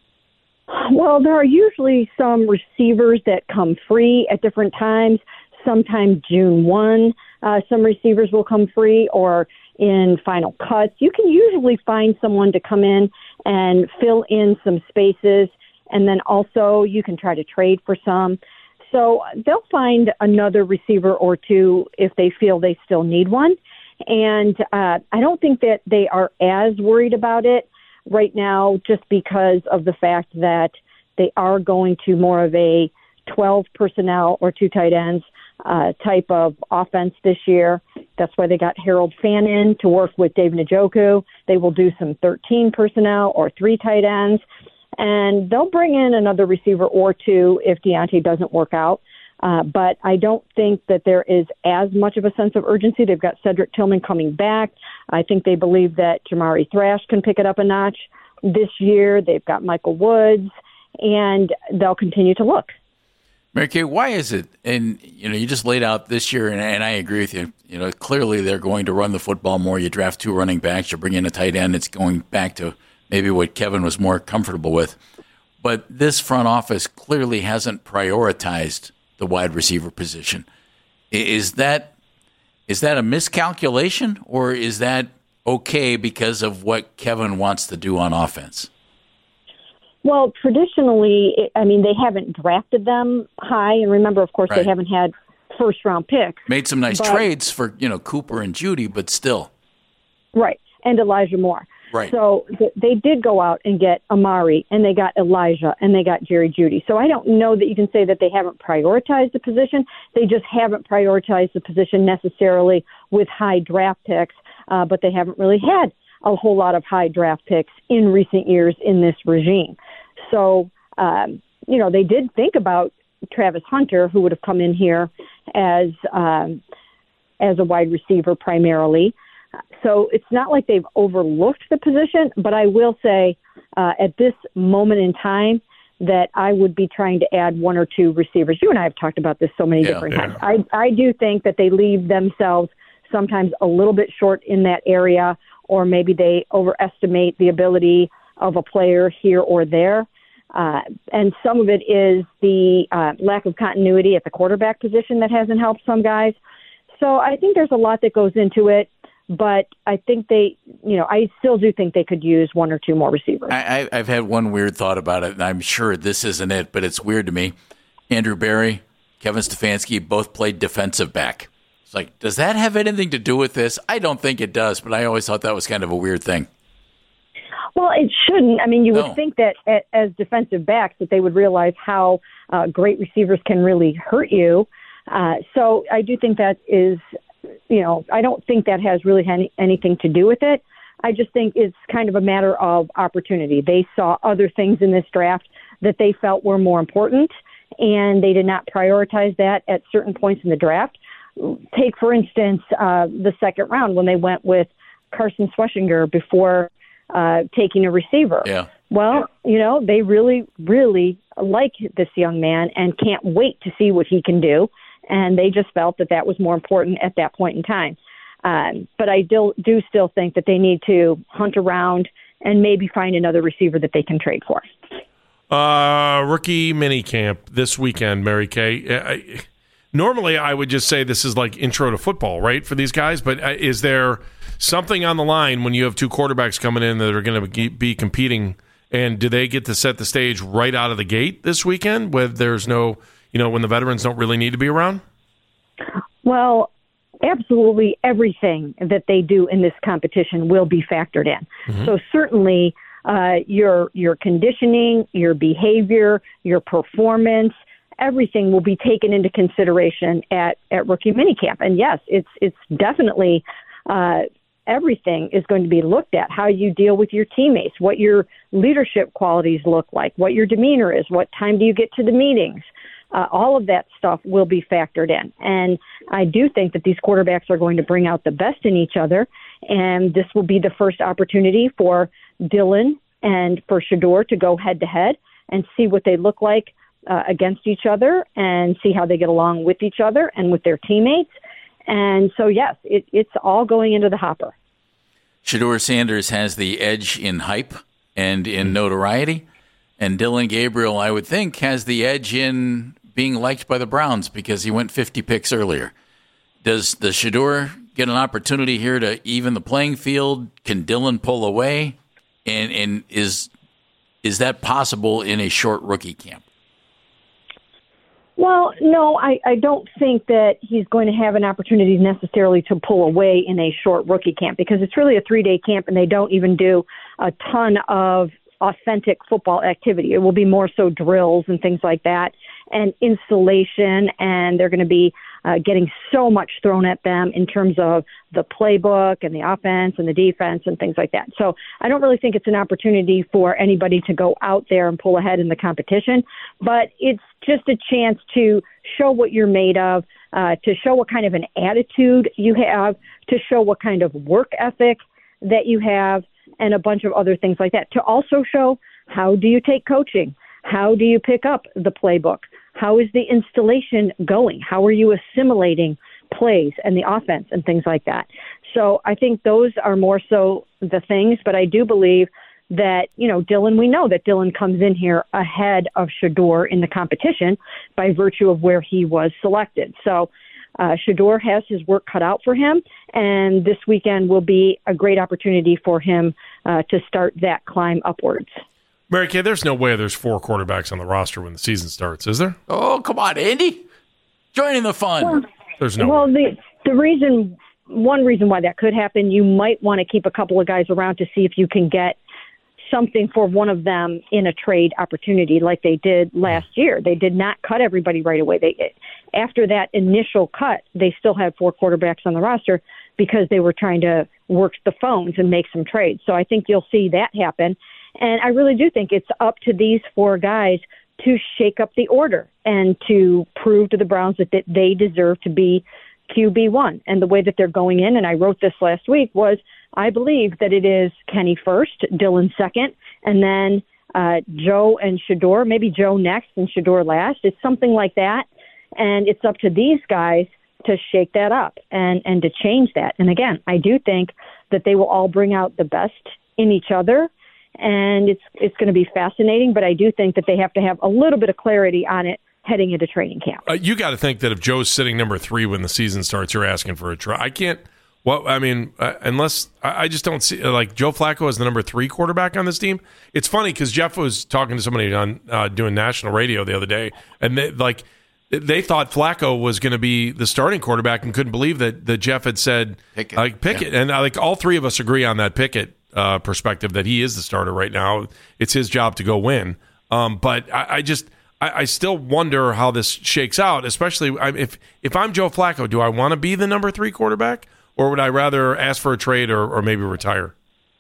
Well, there are usually some receivers that come free at different times. Sometime June first, uh, some receivers will come free, or in final cuts. You can usually find someone to come in and fill in some spaces, and then also you can try to trade for some. So they'll find another receiver or two if they feel they still need one. And uh, I don't think that they are as worried about it right now, just because of the fact that they are going to more of a twelve personnel or two tight ends uh, type of offense this year. That's why they got Harold Fan in to work with Dave Njoku. They will do some thirteen personnel or three tight ends. And they'll bring in another receiver or two if Deontay doesn't work out. Uh, but I don't think that there is as much of a sense of urgency. They've got Cedric Tillman coming back. I think they believe that Jamari Thrash can pick it up a notch this year. They've got Michael Woods, and they'll continue to look. Mary Kay, why is it? And, you know, you just laid out this year, and, and I agree with you. You know, clearly they're going to run the football more. You draft two running backs, you bring in a tight end. It's going back to maybe what Kevin was more comfortable with. But this front office clearly hasn't prioritized the wide receiver position. Is that is that a miscalculation, or is that okay because of what Kevin wants to do on offense? Well, traditionally, I mean, they haven't drafted them high. And remember, of course, right. they haven't had first-round picks. Made some nice but, trades for, you know, Cooper and Jeudy, but still. Right, and Elijah Moore. Right. So th- they did go out and get Amari, and they got Elijah, and they got Jerry Jeudy. So I don't know that you can say that they haven't prioritized the position. They just haven't prioritized the position necessarily with high draft picks, uh, but they haven't really had a whole lot of high draft picks in recent years in this regime. So, um, you know, they did think about Travis Hunter, who would have come in here as um, as a wide receiver primarily. So it's not like they've overlooked the position, but I will say uh, at this moment in time that I would be trying to add one or two receivers. You and I have talked about this so many yeah, different yeah. times. I, I do think that they leave themselves sometimes a little bit short in that area, or maybe they overestimate the ability of a player here or there. Uh, and some of it is the uh, lack of continuity at the quarterback position that hasn't helped some guys. So I think there's a lot that goes into it. But I think they, you know, I still do think they could use one or two more receivers. I, I've had one weird thought about it, and I'm sure this isn't it, but it's weird to me. Andrew Berry, Kevin Stefanski both played defensive back. It's like, does that have anything to do with this? I don't think it does, but I always thought that was kind of a weird thing. Well, it shouldn't. I mean, you would no. think that as defensive backs that they would realize how uh, great receivers can really hurt you. Uh, so I do think that is... You know, I don't think that has really any, anything to do with it. I just think it's kind of a matter of opportunity. They saw other things in this draft that they felt were more important, and they did not prioritize that at certain points in the draft. Take, for instance, uh, the second round when they went with Carson Schwarzenegger before uh, taking a receiver. Yeah. Well, you know, they really, really like this young man and can't wait to see what he can do. and they just felt that that was more important at that point in time. Um, but I do, do still think that they need to hunt around and maybe find another receiver that they can trade for. Uh, rookie minicamp this weekend, Mary Kay. I, normally, I would just say this is like intro to football, right, for these guys. But is there something on the line when you have two quarterbacks coming in that are going to be competing? And do they get to set the stage right out of the gate this weekend, where there's no, you know, when the veterans don't really need to be around? Well, absolutely everything that they do in this competition will be factored in. Mm-hmm. So certainly uh, your your conditioning, your behavior, your performance, everything will be taken into consideration at, at rookie minicamp. And yes, it's it's definitely uh, everything is going to be looked at, how you deal with your teammates, what your leadership qualities look like, what your demeanor is, what time do you get to the meetings. Uh, all of that stuff will be factored in. And I do think that these quarterbacks are going to bring out the best in each other. And this will be the first opportunity for Dillon and for Shedeur to go head to head and see what they look like uh, against each other and see how they get along with each other and with their teammates. And so, yes, it, it's all going into the hopper. Shedeur Sanders has the edge in hype and in notoriety. And Dillon Gabriel, I would think, has the edge in being liked by the Browns because he went fifty picks earlier. Does the Shedeur get an opportunity here to even the playing field? Can Dillon pull away? And and is is that possible in a short rookie camp? Well, no, I, I don't think that he's going to have an opportunity necessarily to pull away in a short rookie camp because it's really a three-day camp and they don't even do a ton of authentic football activity. It will be more so drills and things like that and installation, and they're going to be uh, getting so much thrown at them in terms of the playbook and the offense and the defense and things like that. So I don't really think it's an opportunity for anybody to go out there and pull ahead in the competition, but it's just a chance to show what you're made of, uh, to show what kind of an attitude you have, to show what kind of work ethic that you have, and a bunch of other things like that. To also show how do you take coaching? How do you pick up the playbook? How is the installation going? How are you assimilating plays and the offense and things like that? So I think those are more so the things, but I do believe that, you know, Dillon, we know that Dillon comes in here ahead of Shedeur in the competition by virtue of where he was selected. So Uh, Shedeur has his work cut out for him, and this weekend will be a great opportunity for him uh, to start that climb upwards. Mary Kay, there's no way there's four quarterbacks on the roster when the season starts, is there? Oh, come on, Andy. Joining the fun. Well, there's no Well, way. the, the reason, one reason why that could happen, you might want to keep a couple of guys around to see if you can get something for one of them in a trade opportunity like they did last year. They did not cut everybody right away. They After that initial cut, they still had four quarterbacks on the roster because they were trying to work the phones and make some trades. So I think you'll see that happen. And I really do think it's up to these four guys to shake up the order and to prove to the Browns that, that they deserve to be Q B one. And the way that they're going in, and I wrote this last week, was I believe that it is Kenny first, Dillon second, and then uh, Joe and Shedeur, maybe Joe next and Shedeur last. It's something like that. And it's up to these guys to shake that up and, and to change that. And again, I do think that they will all bring out the best in each other. And it's it's going to be fascinating, but I do think that they have to have a little bit of clarity on it heading into training camp. Uh, you got to think that if Joe's sitting number three when the season starts, you're asking for a try. I can't. Well, I mean, uh, unless I, I just don't see like Joe Flacco as the number three quarterback on this team. It's funny because Jeff was talking to somebody on uh, doing national radio the other day, and they, like they thought Flacco was going to be the starting quarterback and couldn't believe that, that Jeff had said Pickett. like Pickett, yeah. and uh, like all three of us agree on that Pickett uh, perspective that he is the starter right now. It's his job to go win. Um, but I, I just. I still wonder how this shakes out, especially if if I'm Joe Flacco. Do I want to be the number three quarterback, or would I rather ask for a trade or, or maybe retire?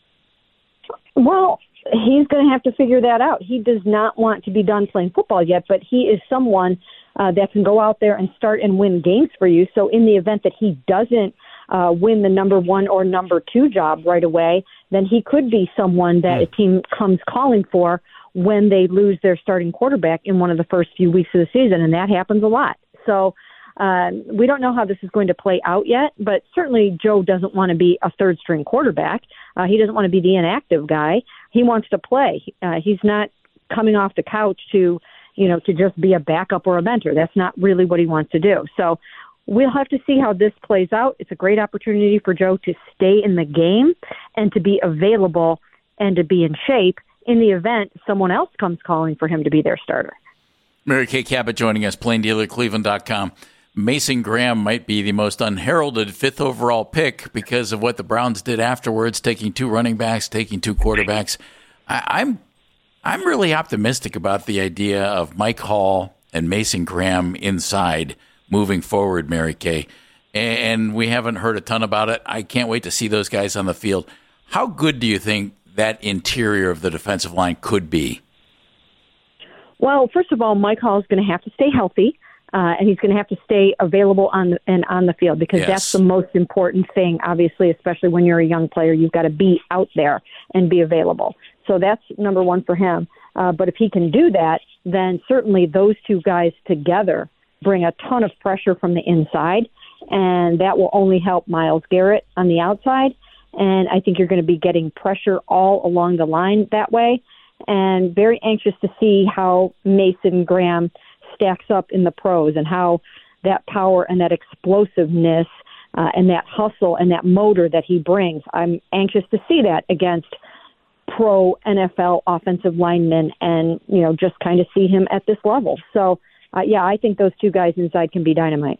Well, he's going to have to figure that out. He does not want to be done playing football yet, but he is someone uh, that can go out there and start and win games for you. So in the event that he doesn't uh, win the number one or number two job right away, then he could be someone that mm. a team comes calling for when they lose their starting quarterback in one of the first few weeks of the season, and that happens a lot. So Um, we don't know how this is going to play out yet, but certainly Joe doesn't want to be a third-string quarterback. Uh, he doesn't want to be the inactive guy. He wants to play. Uh, he's not coming off the couch to, you know, to just be a backup or a mentor. That's not really what he wants to do. So we'll have to see how this plays out. It's a great opportunity for Joe to stay in the game and to be available and to be in shape in the event someone else comes calling for him to be their starter. Mary Kay Cabot joining us, plain dealer cleveland dot com. Mason Graham might be the most unheralded fifth overall pick because of what the Browns did afterwards, taking two running backs, taking two quarterbacks. I, I'm I'm really optimistic about the idea of Mike Hall and Mason Graham inside moving forward, Mary Kay. And we haven't heard a ton about it. I can't wait to see those guys on the field. How good do you think that interior of the defensive line could be? Well, first of all, Mike Hall is going to have to stay healthy, uh, and he's going to have to stay available on the, and on the field because yes. that's the most important thing, obviously, especially when you're a young player. You've got to be out there and be available. So that's number one for him. Uh, but if he can do that, then certainly those two guys together bring a ton of pressure from the inside, and that will only help Myles Garrett on the outside. And I think you're going to be getting pressure all along the line that way. And very anxious to see how Mason Graham stacks up in the pros and how that power and that explosiveness uh, and that hustle and that motor that he brings. I'm anxious to see that against pro N F L offensive linemen and, you know, just kind of see him at this level. So, uh, yeah, I think those two guys inside can be dynamite.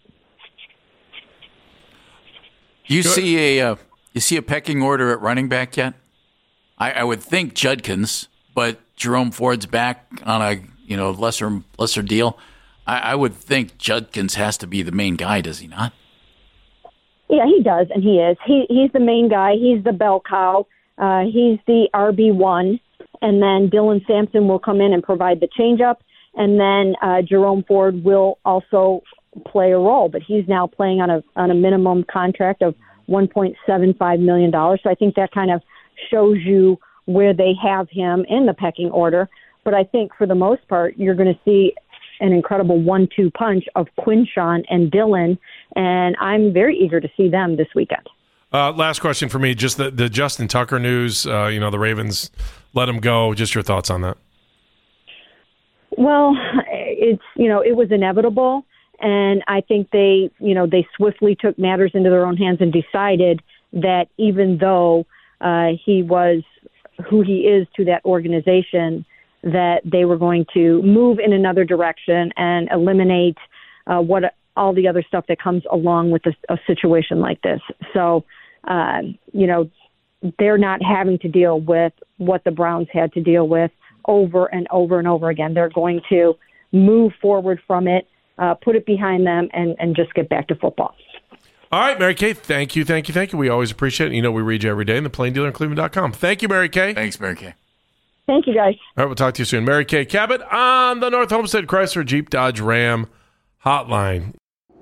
You see a uh, you see a pecking order at running back yet? I, I would think Judkins, but Jerome Ford's back on a you know lesser lesser deal. I, I would think Judkins has to be the main guy, does he not? Yeah, he does, and he is. He he's the main guy. He's the bell cow. Uh, he's the R B one, and then Dylan Sampson will come in and provide the changeup, and then uh, Jerome Ford will also play a role, but he's now playing on a on a minimum contract of one point seven five million dollars. So I think that kind of shows you where they have him in the pecking order. But I think for the most part, you're going to see an incredible one two punch of Quinshawn and Dylan, and I'm very eager to see them this weekend. Uh, last question for me, just the, the Justin Tucker news. Uh, you know, the Ravens let him go. Just your thoughts on that. Well, it's, you know, it was inevitable. And I think they, you know, they swiftly took matters into their own hands and decided that even though uh, he was who he is to that organization, that they were going to move in another direction and eliminate uh, what all the other stuff that comes along with a, a situation like this. So, uh, you know, they're not having to deal with what the Browns had to deal with over and over and over again. They're going to move forward from it, uh, put it behind them, and, and just get back to football. All right, Mary Kay, thank you, thank you, thank you. We always appreciate it. You know, we read you every day in the plain dealer in cleveland dot com. Thank you, Mary Kay. Thanks, Mary Kay. Thank you, guys. All right, we'll talk to you soon. Mary Kay Cabot on the North Homestead Chrysler Jeep Dodge Ram hotline.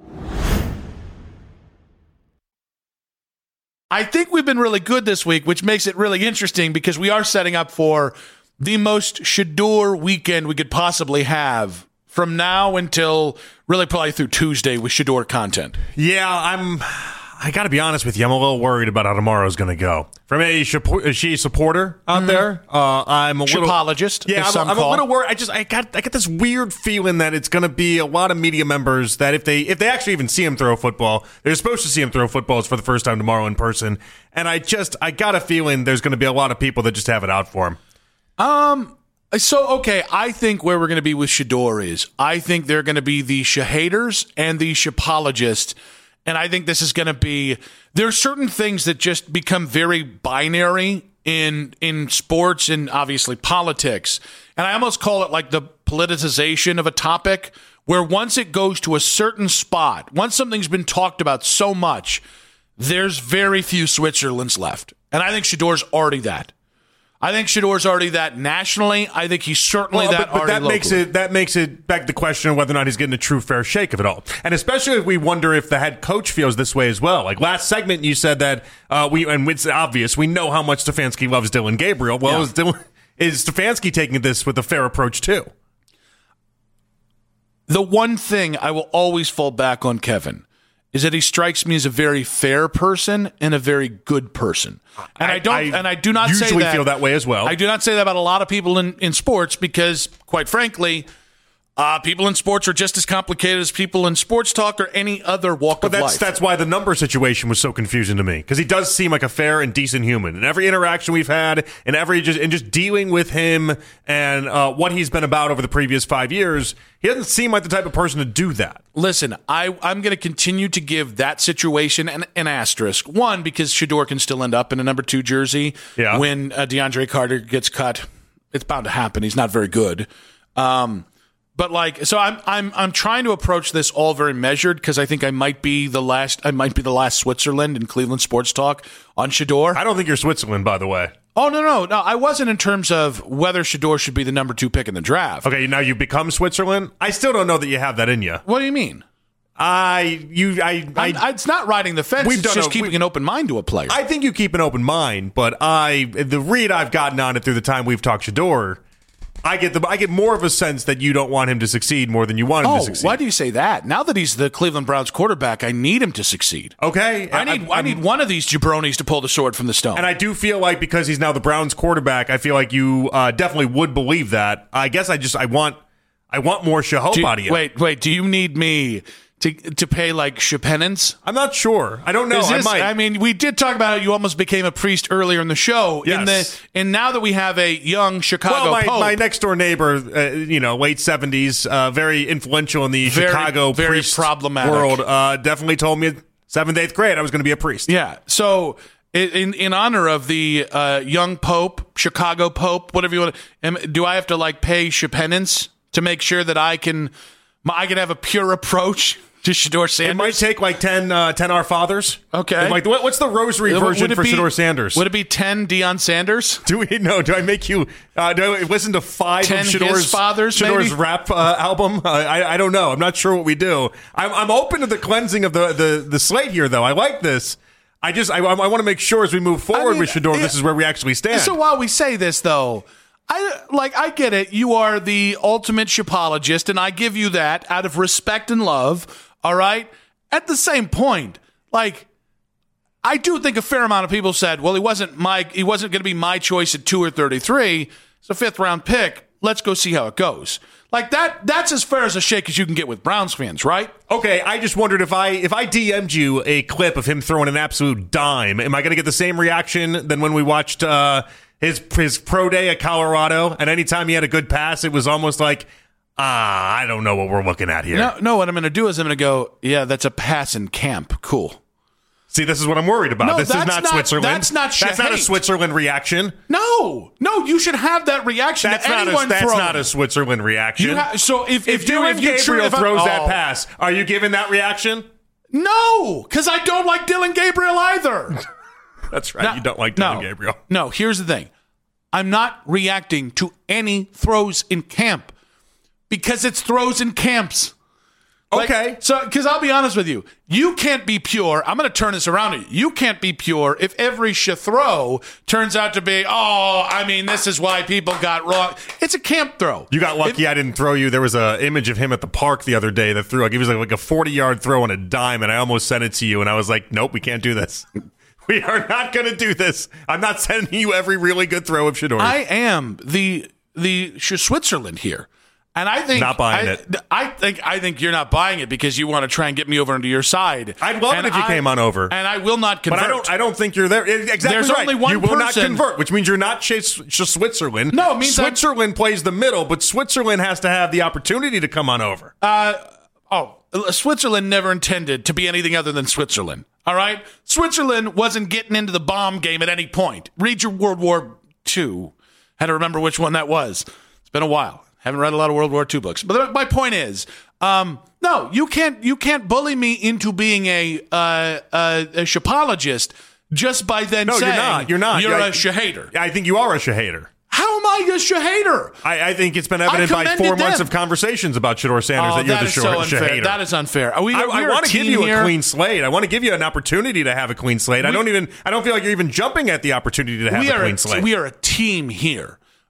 I think we've been really good this week, which makes it really interesting because we are setting up for the most Shador weekend we could possibly have from now until really probably through Tuesday with Shador content. Yeah, I'm. I got to be honest with you. I'm a little worried about how tomorrow's going to go. From a she supporter out mm-hmm. there, uh, I'm a Shapologist, little. Yeah, I'm, I'm a little worried. I just I got I got this weird feeling that it's going to be a lot of media members that if they if they actually even see him throw football, they're supposed to see him throw footballs for the first time tomorrow in person. And I just I got a feeling there's going to be a lot of people that just have it out for him. Um. So, okay, I think where we're going to be with Shador is I think they're going to be the Shahaters and the Shapologists. And I think this is going to be – there are certain things that just become very binary in in sports and obviously politics. And I almost call it like the politicization of a topic where once it goes to a certain spot, once something's been talked about so much, there's very few Switzerlands left. And I think Shador's already that. I think Shador's already that nationally. I think he's certainly well, that but, but already that locally. makes it that makes it beg the question of whether or not he's getting a true fair shake of it all. And especially if we wonder if the head coach feels this way as well. Like last segment, you said that uh, we and it's obvious we know how much Stefanski loves Dylan Gabriel. Well, yeah. is, Dylan, is Stefanski taking this with a fair approach too? The one thing I will always fall back on Kevin is that he strikes me as a very fair person and a very good person. And I, I don't, I and I do not say that. Usually feel that way as well. I do not say that about a lot of people in, in sports because, quite frankly, Uh, people in sports are just as complicated as people in sports talk or any other walk but of that's, life. That's why the number situation was so confusing to me, because he does seem like a fair and decent human. In every interaction we've had, and every just and just dealing with him and uh, what he's been about over the previous five years, he doesn't seem like the type of person to do that. Listen, I, I'm going to continue to give that situation an, an asterisk. One, because Shedeur can still end up in a number two jersey yeah. when uh, DeAndre Carter gets cut. It's bound to happen. He's not very good. Um But like, so I'm I'm I'm trying to approach this all very measured because I think I might be the last I might be the last Switzerland in Cleveland sports talk on Shedeur. I don't think you're Switzerland, by the way. Oh no no no! I wasn't in terms of whether Shedeur should be the number two pick in the draft. Okay, now you become Switzerland. I still don't know that you have that in you. What do you mean? I you I, I, I it's not riding the fence. We've it's done just a, keeping we, an open mind to a player. I think you keep an open mind, but I the read I've gotten on it through the time we've talked Shedeur. I get the I get more of a sense that you don't want him to succeed more than you want him oh, to succeed. Why do you say that? Now that he's the Cleveland Browns quarterback, I need him to succeed. Okay, I need I, I need one of these jabronis to pull the sword from the stone. And I do feel like because he's now the Browns quarterback, I feel like you uh, definitely would believe that. I guess I just I want I want more Shahope you, out of you. Wait, wait. Do you need me to to pay like penance? I'm not sure. I don't know. This, I might. I mean, we did talk about how you almost became a priest earlier in the show. Yes. In the, and now that we have a young Chicago well, my, Pope, my next door neighbor, uh, you know, late seventies, uh, very influential in the very, Chicago very priest problematic world, uh, definitely told me seventh, eighth grade I was going to be a priest. Yeah. So in in honor of the uh, young Pope, Chicago Pope, whatever you want, am, do I have to like pay penance to make sure that I can I can have a pure approach to Shedeur Sanders? It might take like ten, uh, ten Our Fathers. Okay. Like, what, what's the rosary version for be, Shedeur Sanders? Would it be ten Deion Sanders? Do we know? Do I make you? Uh, do I listen to five ten of Shedeur's fathers? Shedeur's maybe? rap uh, album? Uh, I I don't know. I'm not sure what we do. I'm I'm open to the cleansing of the the, the slate here, though. I like this. I just I, I want to make sure as we move forward I mean, with Shedeur, this is where we actually stand. So while we say this, though. I like I get it. You are the ultimate shapologist, and I give you that out of respect and love. All right. At the same point, like I do think a fair amount of people said, "Well, he wasn't my he wasn't going to be my choice at two or thirty-three. It's a fifth round pick. Let's go see how it goes." Like that. That's as fair as a shake as you can get with Browns fans, right? Okay. I just wondered if I if I D M'd you a clip of him throwing an absolute dime, am I going to get the same reaction than when we watched? Uh, His his pro day at Colorado, and anytime he had a good pass, it was almost like, ah, I don't know what we're looking at here. No, no. What I'm going to do is I'm going to go, yeah, that's a pass in camp. Cool. See, this is what I'm worried about. No, this is not, not Switzerland. That's not That's not a hate. Switzerland reaction. No, no. You should have that reaction. That's to not anyone a that's throwing. not a Switzerland reaction. You ha- so if if, if you Dylan if you Gabriel if throws I, that oh. pass, are you giving that reaction? No, because I don't like Dylan Gabriel either. That's right. No, you don't like Dylan no, Gabriel. No. Here's the thing. I'm not reacting to any throws in camp because it's throws in camps. Like, okay. So, because I'll be honest with you, you can't be pure. I'm going to turn this around on you. You can't be pure if every sh- throw turns out to be, oh, I mean, this is why people got wrong. It's a camp throw. You got lucky it, I didn't throw you. There was an image of him at the park the other day that threw, like, it was like, like a forty-yard throw on a dime, and I almost sent it to you, and I was like, nope, we can't do this. We are not going to do this. I'm not sending you every really good throw of Shedeur. I am the the Switzerland here. And I think not buying I, it. I think I think you're not buying it because you want to try and get me over into your side. I'd love and it if you I, came on over, and I will not convert. But I don't. I don't think you're there. Exactly. There's right. only one You will person. not convert, which means you're not Chase, Switzerland. No, it means Switzerland I, plays the middle, but Switzerland has to have the opportunity to come on over. Uh oh, Switzerland never intended to be anything other than Switzerland. All right, Switzerland wasn't getting into the bomb game at any point. Read your World War Two. Had to remember which one that was. It's been a while. Haven't read a lot of World War Two books. But my point is, um, no, you can't you can't bully me into being a uh, a, a shapologist just by then no, saying you're not. You're not. You're you're, a shahader. I think you are a shahader. How am I a shahader? I, I think it's been evident by four them. months of conversations about Shedeur Sanders oh, that you're that the is sh- so unfair. shahader. That is unfair. Are we, I, I want to give you here? a clean slate. I want to give you an opportunity to have a clean slate. We, I don't even. I don't feel like you're even jumping at the opportunity to have we a are clean a, slate. We are a team here.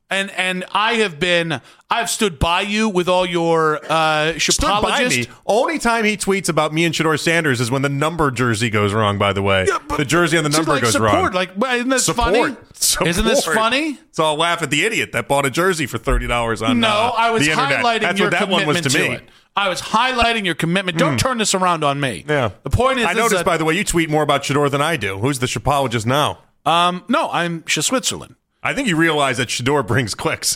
And and I have been, I've stood by you with all your uh, Stood by me. shopologist. Only time he tweets about me and Shador Sanders is when the number jersey goes wrong, by the way. Yeah, the jersey on the number like goes support. wrong. Like, well, isn't this Support. funny? Support. Isn't this funny? So I'll laugh at the idiot that bought a jersey for thirty dollars on No, uh, I was the internet. highlighting That's your what that one was commitment to to, me. it. I was highlighting your commitment. Don't Mm. turn this around on me. Yeah. The point is, I this noticed, is by the way, you tweet more about Shador than I do. Who's the shopologist now? Um, no, I'm Switzerland. I think you realize that Shador brings clicks.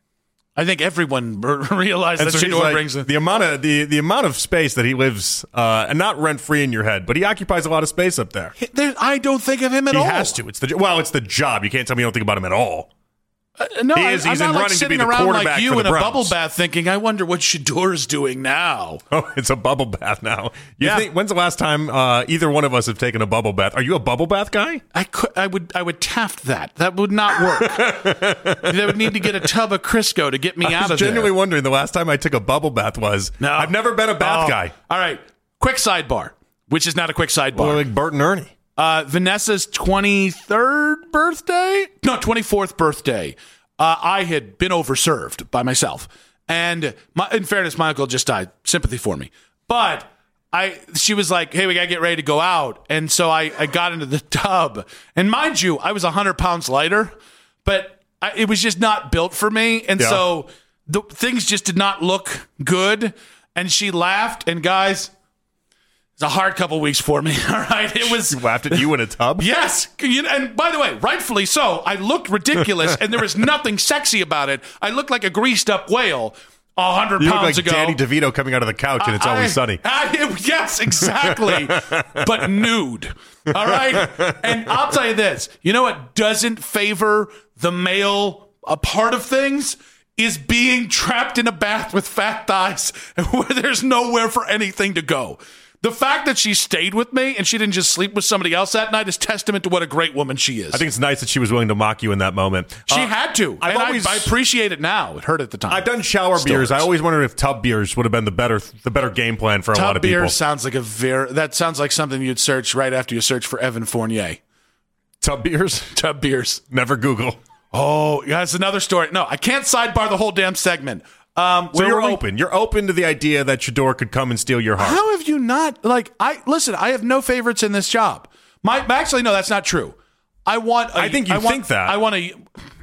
I think everyone realized And that so he's Shador like, brings it. the amount of the, the amount of space that he lives, uh, and not rent free in your head, but he occupies a lot of space up there. There, I don't think of him at he all. He has to. It's the well, it's the job. You can't tell me you don't think about him at all. Uh, no, he I, is, I'm he's not in like running to sitting be the around quarterback like you for in the a Browns. bubble bath thinking, I wonder what Shador's doing now. Oh, it's a bubble bath now. You Yeah. think, when's the last time uh, either one of us have taken a bubble bath? Are you a bubble bath guy? I could, I would, I would taft that. That would not work. They would need to get a tub of Crisco to get me I out was of there. genuinely wondering the last time I took a bubble bath was. No. I've never been a bath Oh. guy. All right, quick sidebar, which is not a quick sidebar. Well, like Bert and Ernie. Uh, Vanessa's twenty-third birthday? No, twenty-fourth birthday. Uh, I had been overserved by myself. And my, in fairness, my uncle just died. Sympathy for me. But I, she was like, hey, we got to get ready to go out. And so I, I got into the tub. And mind you, I was one hundred pounds lighter. But I, it was just not built for me. And Yeah. so the things just did not look good. And she laughed. And guys, it's a hard couple weeks for me. All right. It was. She laughed at you in a tub? Yes. You know, and by the way, rightfully so. I looked ridiculous and there was nothing sexy about it. I looked like a greased up whale a hundred You look pounds like ago. Danny DeVito coming out of the couch and It's I- Always Sunny. I- yes, exactly. But nude. All right. And I'll tell you this. You know what doesn't favor the male a part of things? Is being trapped in a bath with fat thighs where there's nowhere for anything to go. The fact that she stayed with me and she didn't just sleep with somebody else that night is testament to what a great woman she is. I think it's nice that she was willing to mock you in that moment. She Uh, had to. I've and always- I, I appreciate it now. It hurt at the time. I've done shower beers. Stories. I always wondered if tub beers would have been the better the better game plan for a Tub lot of beer people. sounds like a very that sounds like something you'd search right after you search for Evan Fournier. Tub beers? Tub beers. Never Google. Oh, yeah, that's another story. No, I can't sidebar the whole damn segment. Um, So where you're were we? open. You're open to the idea that Shador could come and steal your heart. How have you not like I listen, I have no favorites in this job. My actually no, that's not true. I want a, I think you I want, think that. I want to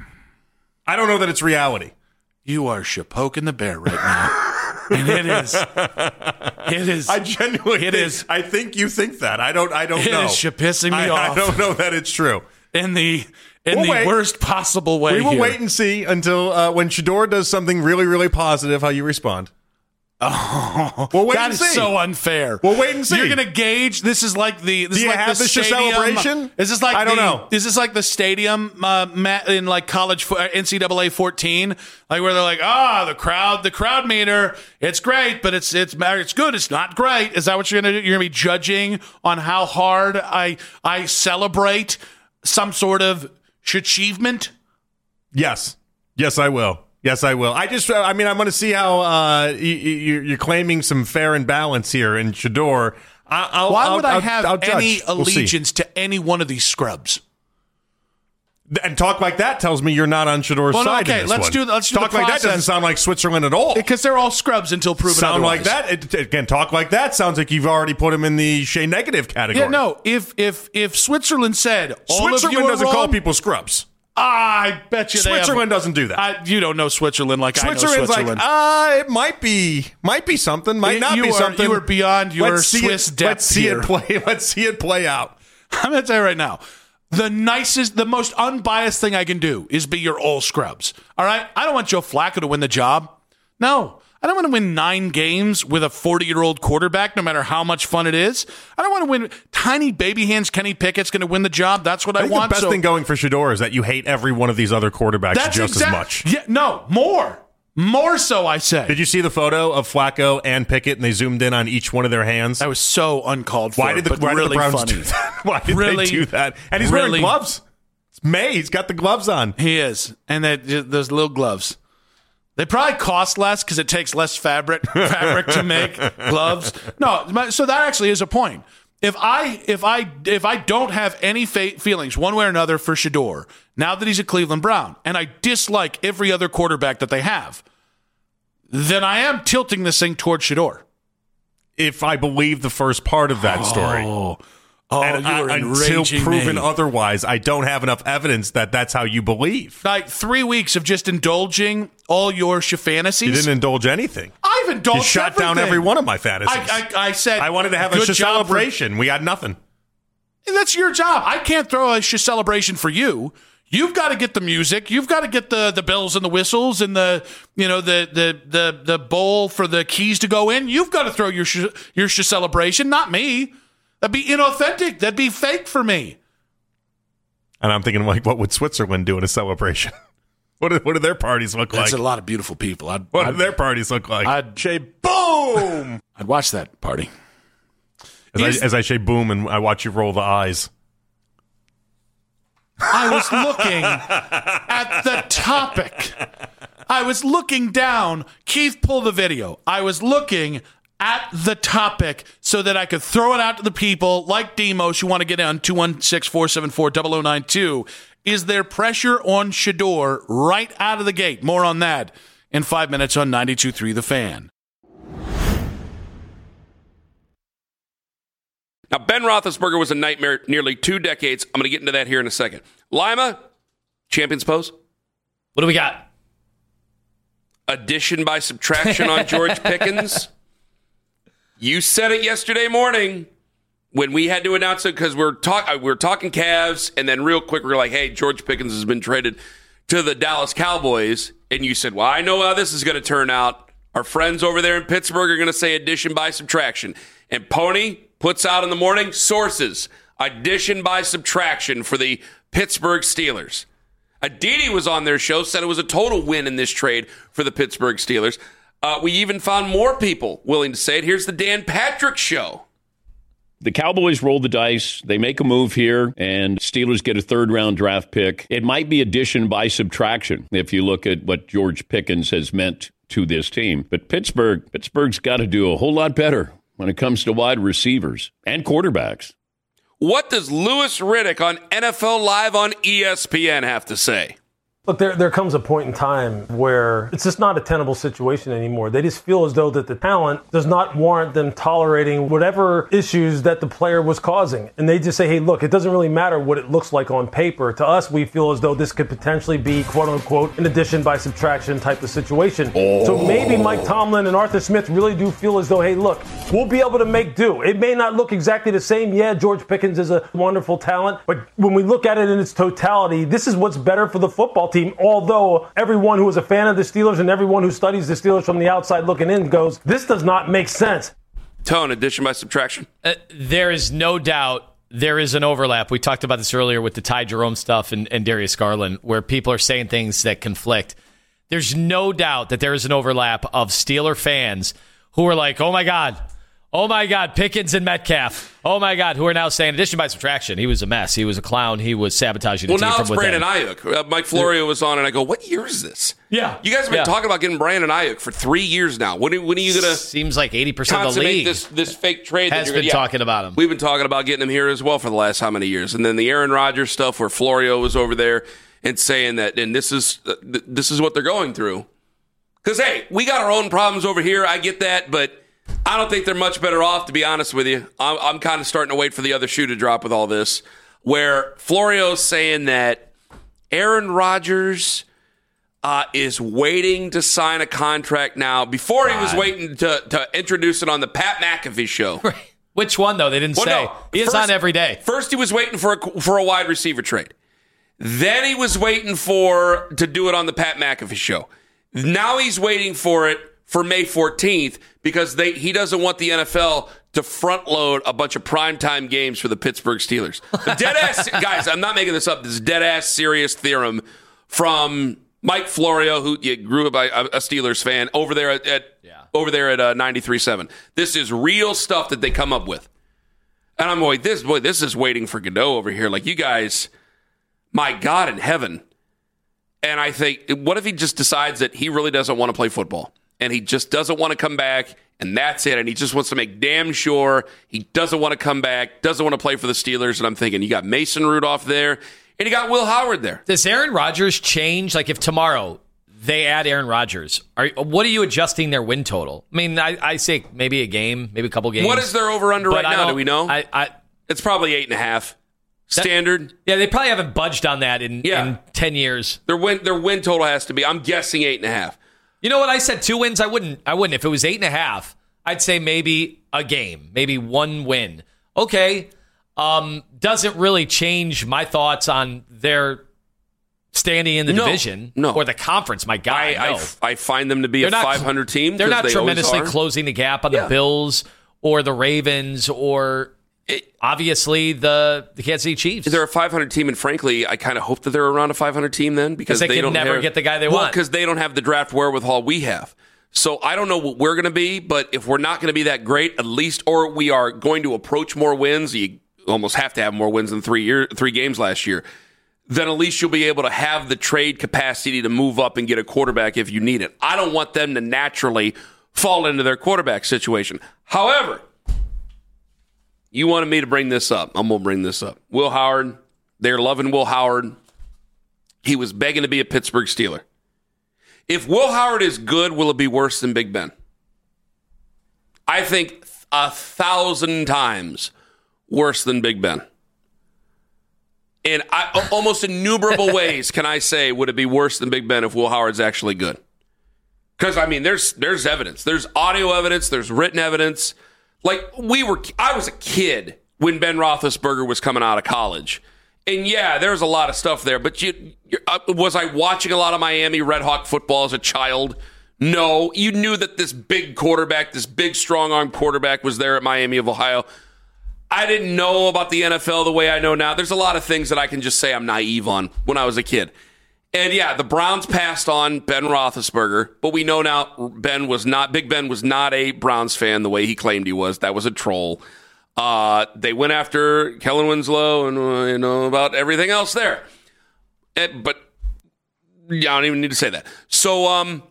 I don't know that it's reality. You are shapoking the bear right now. And it is. It is. I genuinely It think, is. I think you think that. I don't I don't It know. is pissing me I, off. I don't know that it's true. In the in We'll the wait. worst possible way. We will here. wait and see until uh, when Shador does something really, really positive, how you respond. Oh, We'll wait that and is see. so unfair. We'll wait and see. You're gonna gauge. This is like the. This Do is you like have the this stadium, celebration? Is this like I don't the, know. Is this like the stadium uh, ma- in like college fo- N C double A fourteen, like where they're like, ah, the crowd, the crowd meter, it's great, but it's it's it's good. It's not great. Is that what you're gonna do? You're gonna be judging on how hard I I celebrate some sort of achievement. Yes. Yes, I will. Yes, I will. I just, I mean, I want to see how uh, you, you, you're claiming some fair and balance here in Shador. I, I'll, Why I'll, would I I'll- have I'll judge. any We'll see. allegiance to any one of these scrubs? And talk like that tells me you're not on Shador's Well, no, side. okay, in this let's one. do- let's do the talk like that doesn't process. sound like Switzerland at all. Because they're all scrubs until proven Sound otherwise. like that? It, again, talk like that sounds like you've already put him in the Shea negative category. Yeah, no. If if if Switzerland said all Switzerland of you are doesn't wrong, call people scrubs. I bet you they have- Switzerland doesn't do that. I, you don't know Switzerland like I know Switzerland's Switzerland. like, uh, it might be, might be something, might It- not you be are- something. you are beyond your Let's see Swiss it, depth Let's see here. it play. Let's see it play out. I'm going to tell you right now, the nicest, the most unbiased thing I can do is be your all scrubs. All right? I don't want Joe Flacco to win the job. No. I don't want to win nine games with a forty-year-old quarterback, no matter how much fun it is. I don't want to win. Tiny baby hands Kenny Pickett's going to win the job. That's what I, I think want. the best So thing going for Shador is that you hate every one of these other quarterbacks that's just exact- as much. Yeah, no, more. More so, I say. Did you see the photo of Flacco and Pickett, and they zoomed in on each one of their hands? That was so uncalled for. Why did the, but why really did the Browns funny. do that? Why did Really, they do that? And he's really- wearing gloves. It's May. He's got the gloves on. He is, and that those little gloves. They probably cost less because it takes less fabric fabric to make gloves. No, so that actually is a point. If I if I if I don't have any fa- feelings one way or another for Shedeur, now that he's a Cleveland Brown, and I dislike every other quarterback that they have, then I am tilting this thing toward Shedeur. If I believe the first part of that story. Oh, oh and you are I, until enraging proven me. otherwise, I don't have enough evidence that that's how you believe. Like three weeks of just indulging all your sh- fantasies. You didn't indulge anything. I've indulged You shot everything. down every one of my fantasies. I, I, I said I wanted to have a good sh- job celebration. For, we had nothing. That's your job. I can't throw a sh- celebration for you. You've got to get the music. You've got to get the, the bells and the whistles and the you know the the the the bowl for the keys to go in. You've got to throw your sh- your sh- celebration, not me. That'd be inauthentic. That'd be fake for me. And I'm thinking, like, what would Switzerland do in a celebration? what do, what do their parties look That's like? There's a lot of beautiful people. I'd, what I'd, do their parties look like? I'd say boom. I'd watch that party. As I, as I say boom, and I watch you roll the eyes. I was looking at the topic. I was looking down. Keith, pull the video. I was looking at the topic so that I could throw it out to the people like Demos who want to get on two one six, four seven four, zero zero nine two. Is there pressure on Shedeur right out of the gate? More on that in five minutes on ninety-two point three The Fan. Now, Ben Roethlisberger was a nightmare nearly two decades. I'm going to get into that here in a second. Lima, Champions Pose. What do we got? Addition by subtraction on George Pickens. You said it yesterday morning when we had to announce it because we're, talk- we we're talking Cavs, and then real quick we we're like, hey, George Pickens has been traded to the Dallas Cowboys. And you said, well, I know how this is going to turn out. Our friends over there in Pittsburgh are going to say addition by subtraction. And Pony puts out in the morning, sources, addition by subtraction for the Pittsburgh Steelers. Aditi was on their show, said it was a total win in this trade for the Pittsburgh Steelers. Uh, we even found more people willing to say it. Here's the Dan Patrick Show. The Cowboys roll the dice. They make a move here, and Steelers get a third-round draft pick. It might be addition by subtraction if you look at what George Pickens has meant to this team. But Pittsburgh, Pittsburgh's got to do a whole lot better when it comes to wide receivers and quarterbacks. What does Louis Riddick on N F L Live on E S P N have to say? Look, there there comes a point in time where it's just not a tenable situation anymore. They just feel as though that the talent does not warrant them tolerating whatever issues that the player was causing. And they just say, hey, look, it doesn't really matter what it looks like on paper. To us, we feel as though this could potentially be, quote unquote, an addition by subtraction type of situation. Oh. So maybe Mike Tomlin and Arthur Smith really do feel as though, hey, look, we'll be able to make do. It may not look exactly the same. Yeah, George Pickens is a wonderful talent. But when we look at it in its totality, this is what's better for the football team. Although everyone who is a fan of the Steelers and everyone who studies the Steelers from the outside looking in goes, this does not make sense. Tone, addition by subtraction? Uh, there is no doubt there is an overlap. We talked about this earlier with the Ty Jerome stuff and, and Darius Garland, where people are saying things that conflict. There's no doubt that there is an overlap of Steeler fans who are like, oh my God, oh my God, Pickens and Metcalf. Oh my God, who are now saying addition by subtraction. He was a mess. He was a clown. He was sabotaging the well, team now from it's within. Brandon Ayuk. Uh, Mike Florio was on, and I go, what year is this? Yeah. You guys have been yeah. talking about getting Brandon Ayuk for three years now. When, when are you going to Seems like eighty percent of the league this, this fake trade? has that been yeah, talking about him. We've been talking about getting him here as well for the last how many years? And then the Aaron Rodgers stuff where Florio was over there and saying that, and this is uh, th- this is what they're going through. Because, hey, we got our own problems over here. I get that, but I don't think they're much better off, to be honest with you. I'm, I'm kind of starting to wait for the other shoe to drop with all this, where Florio's saying that Aaron Rodgers uh, is waiting to sign a contract now before God. he was waiting to, to introduce it on the Pat McAfee show. Which one, though? They didn't well, say. No. He is first, on every day. First, he was waiting for a, for a wide receiver trade. Then he was waiting for to do it on the Pat McAfee show. Now he's waiting for it for May fourteenth because they he doesn't want the N F L to front load a bunch of primetime games for the Pittsburgh Steelers. The dead ass guys, I'm not making this up. This is dead ass serious theorem from Mike Florio, who grew up a Steelers fan over there at, at yeah. over there at uh, ninety-three point seven. This is real stuff that they come up with, and I'm like, this boy, this is waiting for Godot over here. Like, you guys, my God in heaven. And I think, what if he just decides that he really doesn't want to play football? and he just doesn't want to come back, and that's it. And he just wants to make damn sure he doesn't want to come back, doesn't want to play for the Steelers. And I'm thinking, you got Mason Rudolph there, and you got Will Howard there. Does Aaron Rodgers change? Like if tomorrow they add Aaron Rodgers, are, what are you adjusting their win total? I mean, I, I say maybe a game, maybe a couple games. What is their over-under right now? Do we know? I, I, it's probably eight and a half. Standard. That, yeah, they probably haven't budged on that in, yeah. in ten years. Their win their win total has to be, I'm guessing, eight and a half. You know what? I said two wins. I wouldn't. I wouldn't. If it was eight and a half, I'd say maybe a game, maybe one win. Okay. Um, doesn't really change my thoughts on their standing in the no, division no. or the conference. My God, I, no. I, I find them to be they're a not, five hundred team. They're not they tremendously closing the gap on yeah. the Bills or the Ravens or it, obviously the, the Kansas City Chiefs. They're a five hundred team, and frankly, I kind of hope that they're around a five hundred team then because they, they can don't never have, get the guy they well, want. Because they don't have the draft wherewithal we have. So I don't know what we're going to be, but if we're not going to be that great, at least, or we are going to approach more wins, you almost have to have more wins than three year, three games last year, then at least you'll be able to have the trade capacity to move up and get a quarterback if you need it. I don't want them to naturally fall into their quarterback situation. However, you wanted me to bring this up. I'm going to bring this up. Will Howard, they're loving Will Howard. He was begging to be a Pittsburgh Steeler. If Will Howard is good, will it be worse than Big Ben? I think a thousand times worse than Big Ben. In I, almost innumerable ways can I say, would it be worse than Big Ben if Will Howard's actually good? Because, I mean, there's there's evidence. There's audio evidence. There's written evidence. Like, we were, I was a kid when Ben Roethlisberger was coming out of college. And yeah, there's a lot of stuff there. But you, uh, was I watching a lot of Miami Redhawk football as a child? No. You knew that this big quarterback, this big strong-arm quarterback was there at Miami of Ohio. I didn't know about the N F L the way I know now. There's a lot of things that I can just say I'm naive on when I was a kid. And yeah, the Browns passed on Ben Roethlisberger, but we know now Ben was not, Big Ben was not a Browns fan the way he claimed he was. That was a troll. Uh, they went after Kellen Winslow and uh, you know about everything else there. And, but yeah, I don't even need to say that. So um,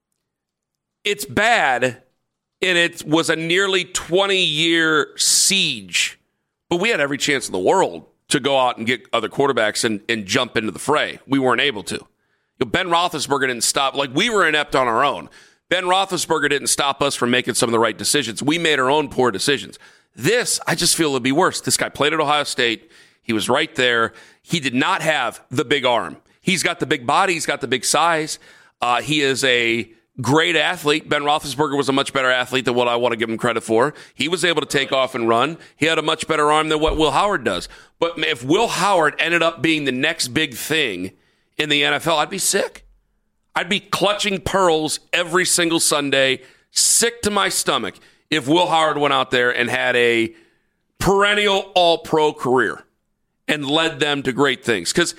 it's bad, and it was a nearly twenty-year siege. But we had every chance in the world to go out and get other quarterbacks and, and jump into the fray. We weren't able to. You know, Ben Roethlisberger didn't stop. Like, we were inept on our own. Ben Roethlisberger didn't stop us from making some of the right decisions. We made our own poor decisions. This, I just feel it'd be worse. This guy played at Ohio State. He was right there. He did not have the big arm. He's got the big body. He's got the big size. Uh, he is a great athlete. Ben Roethlisberger was a much better athlete than what I want to give him credit for. He was able to take off and run. He had a much better arm than what Will Howard does. But if Will Howard ended up being the next big thing in the N F L, I'd be sick. I'd be clutching pearls every single Sunday, sick to my stomach, if Will Howard went out there and had a perennial all-pro career and led them to great things. Because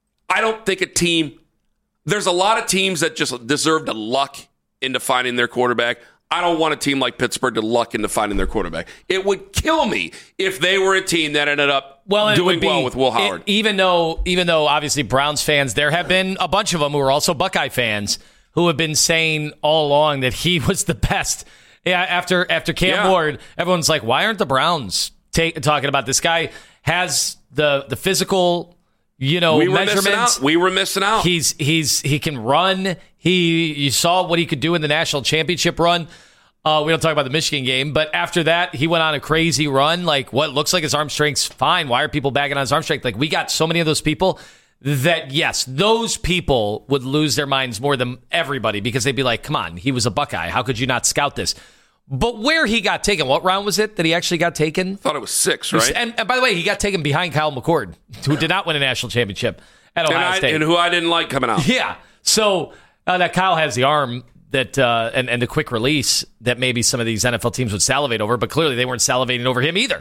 I don't think a team, there's a lot of teams that just deserve to luck into finding their quarterback. I don't want a team like Pittsburgh to luck into finding their quarterback. It would kill me if they were a team that ended up well, doing be, well with Will Howard. It, even though, even though obviously Browns fans, there have been a bunch of them who are also Buckeye fans who have been saying all along that he was the best. Yeah, after after Cam Yeah. Ward, everyone's like, why aren't the Browns ta- talking about this guy? Has the the physical, you know, we were missing measurements. out. We were missing out. He's he's he can run. He you saw what he could do in the national championship run. Uh, we don't talk about the Michigan game, but after that, he went on a crazy run. Like, what looks like his arm strength's fine. Why are people bagging on his arm strength? Like, we got so many of those people that, yes, those people would lose their minds more than everybody because they'd be like, come on, he was a Buckeye. How could you not scout this? But where he got taken, what round was it that he actually got taken? I thought it was six, right? And, and by the way, he got taken behind Kyle McCord, who did not win a national championship at Ohio and I, State. And who I didn't like coming out. Yeah. So uh, that Kyle has the arm that uh, and, and the quick release that maybe some of these N F L teams would salivate over, but clearly they weren't salivating over him either.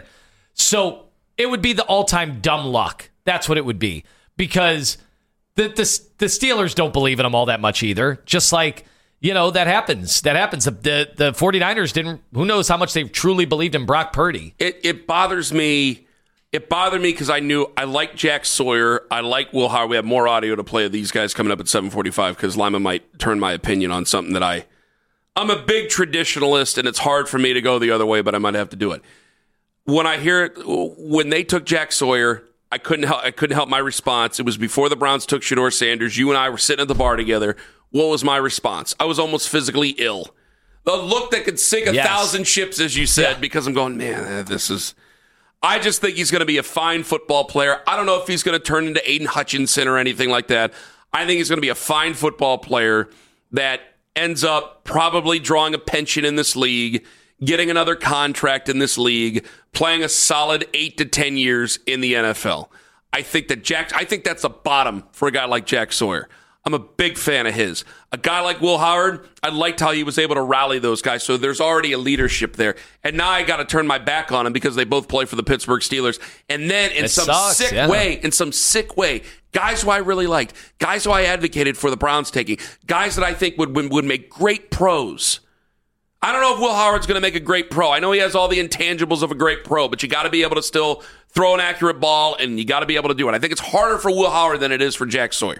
So it would be the all-time dumb luck. That's what it would be. Because the, the, the Steelers don't believe in him all that much either. Just like, you know, that happens. That happens. The, the, the 49ers didn't, who knows how much they truly believed in Brock Purdy. It, it bothers me. It bothered me because I knew I like Jack Sawyer. I like Will Howard. We have more audio to play of these guys coming up at seven forty-five because Lima might turn my opinion on something that I I'm a big traditionalist, and it's hard for me to go the other way, but I might have to do it. When I hear it, when they took Jack Sawyer, I couldn't help, I couldn't help my response. It was before the Browns took Shedeur Sanders. You and I were sitting at the bar together. What was my response? I was almost physically ill. The look that could sink a yes. thousand ships, as you said, yeah. because I'm going, man, this is... I just think he's going to be a fine football player. I don't know if he's going to turn into Aiden Hutchinson or anything like that. I think he's going to be a fine football player that ends up probably drawing a pension in this league, getting another contract in this league, playing a solid eight to ten years in the N F L. I think that Jack, I think that's the bottom for a guy like Jack Sawyer. I'm a big fan of his. A guy like Will Howard, I liked how he was able to rally those guys. So there's already a leadership there. And now I got to turn my back on him because they both play for the Pittsburgh Steelers. And then in it some sucks, sick yeah. way, in some sick way, guys who I really liked, guys who I advocated for the Browns taking, guys that I think would would, would make great pros. I don't know if Will Howard's going to make a great pro. I know he has all the intangibles of a great pro, but you got to be able to still throw an accurate ball, and you got to be able to do it. I think it's harder for Will Howard than it is for Jack Sawyer.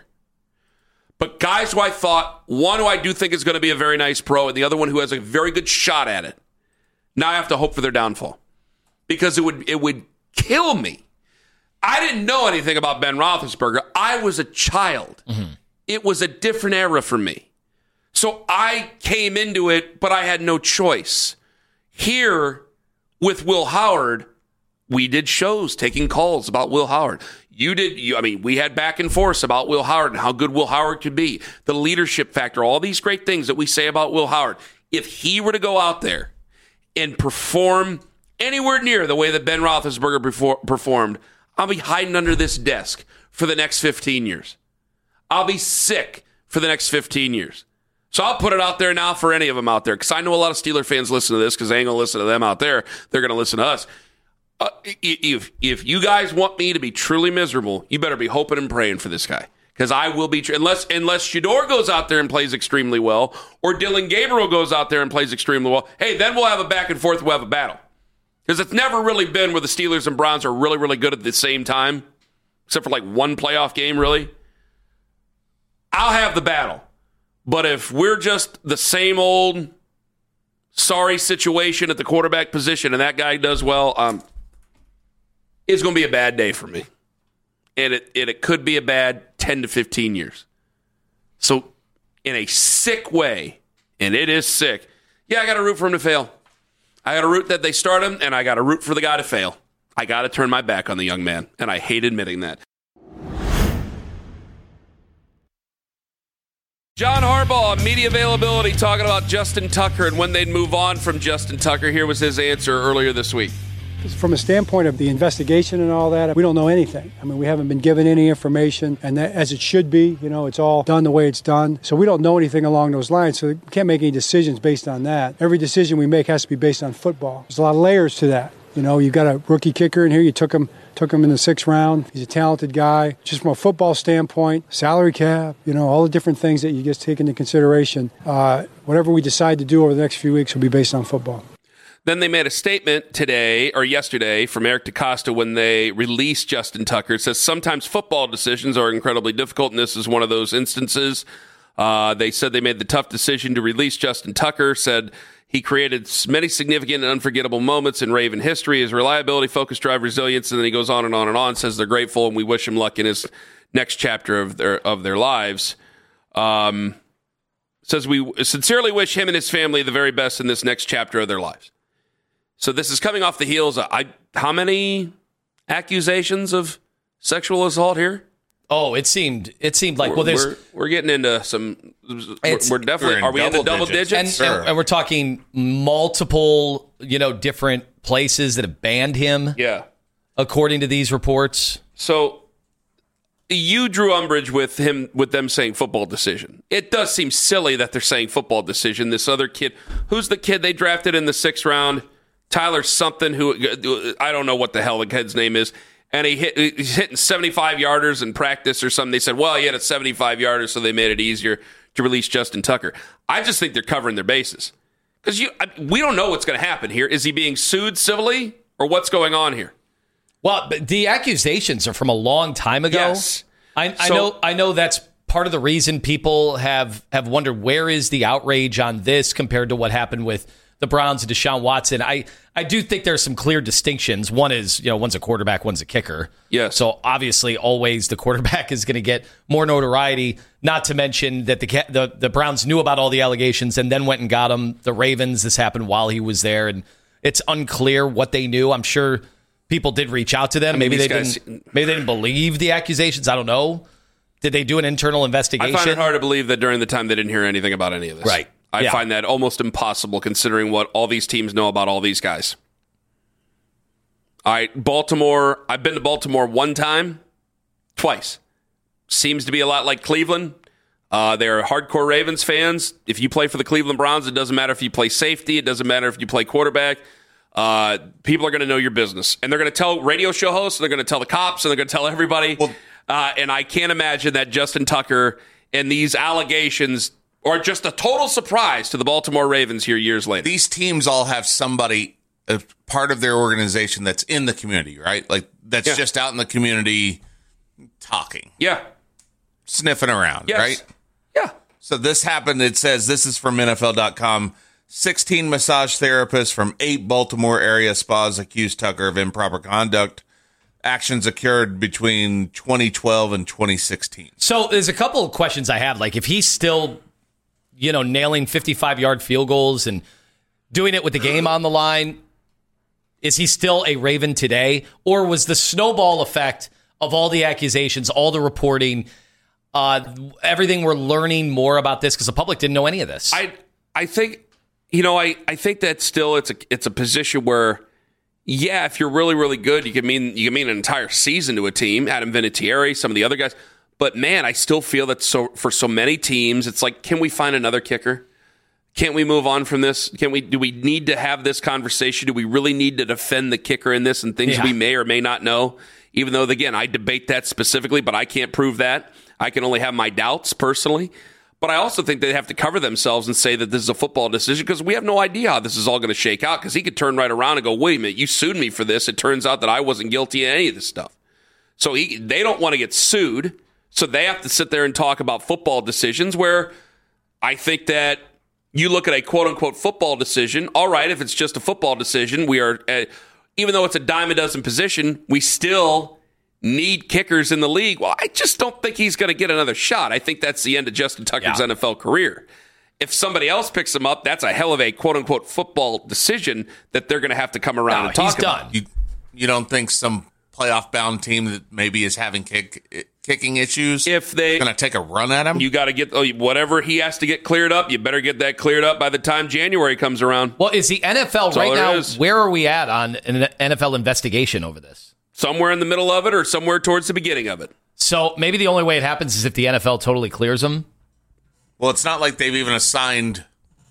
But guys who I thought, one who I do think is going to be a very nice pro, and the other one who has a very good shot at it, now I have to hope for their downfall. Because it would it would kill me. I didn't know anything about Ben Roethlisberger. I was a child. Mm-hmm. It was a different era for me. So I came into it, but I had no choice. Here, with Will Howard, we did shows taking calls about Will Howard. You did, you, I mean, we had back and forth about Will Howard and how good Will Howard could be. The leadership factor, all these great things that we say about Will Howard. If he were to go out there and perform anywhere near the way that Ben Roethlisberger perfor- performed, I'll be hiding under this desk for the next fifteen years. I'll be sick for the next fifteen years. So I'll put it out there now for any of them out there, because I know a lot of Steeler fans listen to this because they ain't going to listen to them out there. They're going to listen to us. Uh, if if you guys want me to be truly miserable, you better be hoping and praying for this guy, because I will be, unless unless Shedeur goes out there and plays extremely well, or Dylan Gabriel goes out there and plays extremely well, hey, then we'll have a back and forth, we'll have a battle. Because it's never really been where the Steelers and Browns are really, really good at the same time, except for like one playoff game, really. I'll have the battle. But if we're just the same old sorry situation at the quarterback position and that guy does well, um, it's going to be a bad day for me. And it, and it could be a bad ten to fifteen years. So in a sick way, and it is sick, yeah, I got to root for him to fail. I got to root that they start him, and I got to root for the guy to fail. I got to turn my back on the young man, and I hate admitting that. John Harbaugh, media availability, talking about Justin Tucker and when they'd move on from Justin Tucker. Here was his answer earlier this week. From a standpoint of the investigation and all that, we don't know anything. I mean, we haven't been given any information, and that, as it should be, you know, it's all done the way it's done. So we don't know anything along those lines, so we can't make any decisions based on that. Every decision we make has to be based on football. There's a lot of layers to that. You know, you've got a rookie kicker in here. You took him took him in the sixth round. He's a talented guy. Just from a football standpoint, salary cap, you know, all the different things that you just take into consideration. Uh, whatever we decide to do over the next few weeks will be based on football. Then they made a statement today or yesterday from Eric DeCosta when they released Justin Tucker. It says, sometimes football decisions are incredibly difficult, and this is one of those instances. Uh, they said they made the tough decision to release Justin Tucker, said he created many significant and unforgettable moments in Raven history. His reliability, focus, drive, resilience, and then he goes on and on and on, says they're grateful and we wish him luck in his next chapter of their of their lives. Um, says we sincerely wish him and his family the very best in this next chapter of their lives. So this is coming off the heels of, I, how many accusations of sexual assault here? Oh, it seemed it seemed like, we're, well, there's we're, we're getting into some. We're, we're definitely we're in are we in the double digits? digits? And, and, and we're talking multiple, you know, different places that have banned him. Yeah, according to these reports. So you drew umbrage with him with them saying football decision. It does seem silly that they're saying football decision. This other kid, who's the kid they drafted in the sixth round? Tyler something, who I don't know what the hell the kid's name is. And he hit, he's hitting seventy-five yarders in practice or something. They said, well, he had a seventy-five yarder, so they made it easier to release Justin Tucker. I just think they're covering their bases. Because you, we don't know what's going to happen here. Is he being sued civilly, or what's going on here? Well, but the accusations are from a long time ago. Yes. I, I so, know I know that's part of the reason people have, have wondered where is the outrage on this compared to what happened with the Browns and Deshaun Watson. I, I do think there's some clear distinctions. One is, you know, one's a quarterback, one's a kicker. Yeah. So obviously, always the quarterback is going to get more notoriety. Not to mention that the, the the Browns knew about all the allegations and then went and got him. The Ravens, this happened while he was there, and it's unclear what they knew. I'm sure people did reach out to them. I mean, maybe they guys, didn't. Maybe they didn't believe the accusations. I don't know. Did they do an internal investigation? I find it hard to believe that during the time they didn't hear anything about any of this. Right. I yeah. find that almost impossible considering what all these teams know about all these guys. All right, Baltimore. I've been to Baltimore one time, twice. Seems to be a lot like Cleveland. Uh, they're hardcore Ravens fans. If you play for the Cleveland Browns, it doesn't matter if you play safety. It doesn't matter if you play quarterback. Uh, people are going to know your business. And they're going to tell radio show hosts, and they're going to tell the cops, and they're going to tell everybody. Well, uh, and I can't imagine that Justin Tucker and these allegations are just a total surprise to the Baltimore Ravens here years later. These teams all have somebody, a part of their organization that's in the community, right? Like that's Yeah. just out in the community talking. Yeah. Sniffing around, Yes. right? Yeah. So this happened. It says, this is from N F L dot com. sixteen massage therapists from eight Baltimore area spas accused Tucker of improper conduct. Actions occurred between twenty twelve and twenty sixteen. So there's a couple of questions I have. Like if he's still, you know, nailing fifty-five-yard field goals and doing it with the game on the line, is he still a Raven today? Or was the snowball effect of all the accusations, all the reporting, uh, everything we're learning more about this because the public didn't know any of this? I I think, you know, I, I think that still it's a it's a position where, yeah, if you're really, really good, you can mean you can mean an entire season to a team. Adam Vinatieri, some of the other guys. But man, I still feel that so for so many teams, it's like, can we find another kicker? Can't we move on from this? Can we? Do we need to have this conversation? Do we really need to defend the kicker in this and things Yeah. we may or may not know? Even though, again, I debate that specifically, but I can't prove that. I can only have my doubts personally. But I also think they have to cover themselves and say that this is a football decision because we have no idea how this is all going to shake out because he could turn right around and go, wait a minute, you sued me for this. It turns out that I wasn't guilty of any of this stuff. So he, they don't want to get sued. So they have to sit there and talk about football decisions where I think that you look at a quote-unquote football decision. All right, if it's just a football decision, we are, uh, even though it's a dime a dozen position, we still need kickers in the league. Well, I just don't think he's going to get another shot. I think that's the end of Justin Tucker's Yeah. N F L career. If somebody else picks him up, that's a hell of a quote-unquote football decision that they're going to have to come around No, and talk he's about. done. You, you don't think some playoff bound team that maybe is having kick, kicking issues If they going to take a run at him? You got to get oh, whatever he has to get cleared up. You better get that cleared up by the time January comes around. Well, is the N F L That's all right there now, is. where are we at on an N F L investigation over this? Somewhere in the middle of it or somewhere towards the beginning of it. So maybe the only way it happens is if the N F L totally clears him. Well, it's not like they've even assigned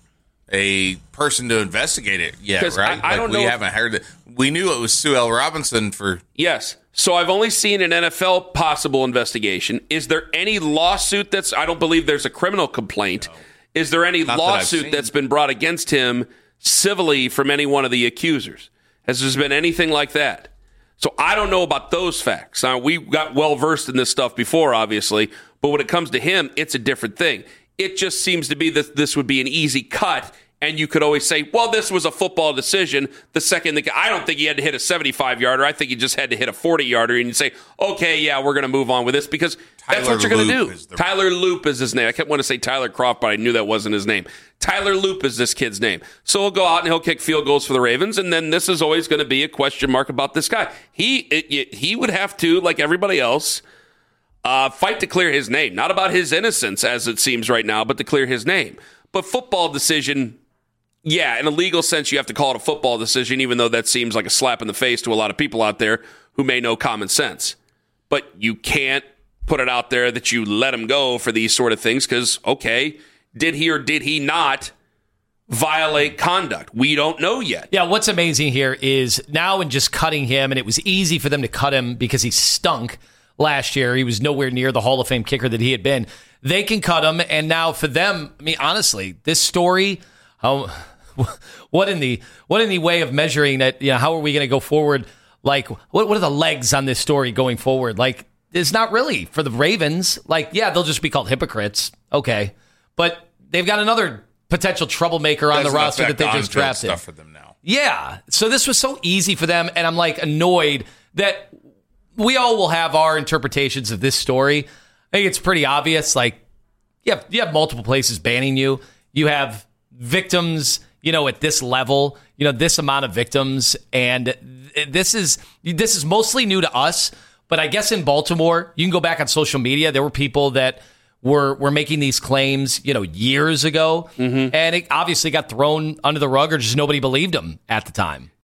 a person to investigate it yet, 'Cause right? I- I Like, don't we know if- haven't heard it. We knew it was Sue L. Robinson for Yes. So I've only seen an N F L possible investigation. Is there any lawsuit that's, I don't believe there's a criminal complaint. Is there any Not that I've lawsuit seen. that's been brought against him civilly from any one of the accusers? Has there been anything like that? So I don't know about those facts. Now, we got well versed in this stuff before, obviously, but when it comes to him, it's a different thing. It just seems to be that this would be an easy cut, and you could always say, well, this was a football decision. The second, the, I don't think he had to hit a seventy-five-yarder. I think he just had to hit a forty-yarder, and you say, okay, yeah, we're going to move on with this because that's Tyler what you're going to Loop do. is the- Tyler Loop is his name. I kept wanting to say Tyler Croft, but I knew that wasn't his name. Tyler Loop is this kid's name. So he'll go out and he'll kick field goals for the Ravens, and then this is always going to be a question mark about this guy. He it, it, he would have to, like everybody else, uh, fight to clear his name. Not about his innocence, as it seems right now, but to clear his name. But football decision, yeah, in a legal sense, you have to call it a football decision, even though that seems like a slap in the face to a lot of people out there who may know common sense. But you can't put it out there that you let him go for these sort of things because, okay, did he or did he not violate conduct? We don't know yet. Yeah, what's amazing here is now in just cutting him, and it was easy for them to cut him because he stunk last year. He was nowhere near the Hall of Fame kicker that he had been. They can cut him, and now for them, I mean, honestly, this story, how, what in the what in the way of measuring that? You know, how are we going to go forward? Like, what what are the legs on this story going forward? Like, is not really for the Ravens. Like, yeah, they'll just be called hypocrites. Okay. But they've got another potential troublemaker on Doesn't the roster that they affect just on-field drafted. Stuff for them now. Yeah. So this was so easy for them, and I'm like annoyed that we all will have our interpretations of this story. I think it's pretty obvious. Like, you have, you have multiple places banning you. You have victims, you know, at this level, you know, this amount of victims, and this is this is mostly new to us. But I guess in Baltimore, you can go back on social media. There were people that were were making these claims, you know, years ago, mm-hmm. and it obviously got thrown under the rug, or just nobody believed them at the time.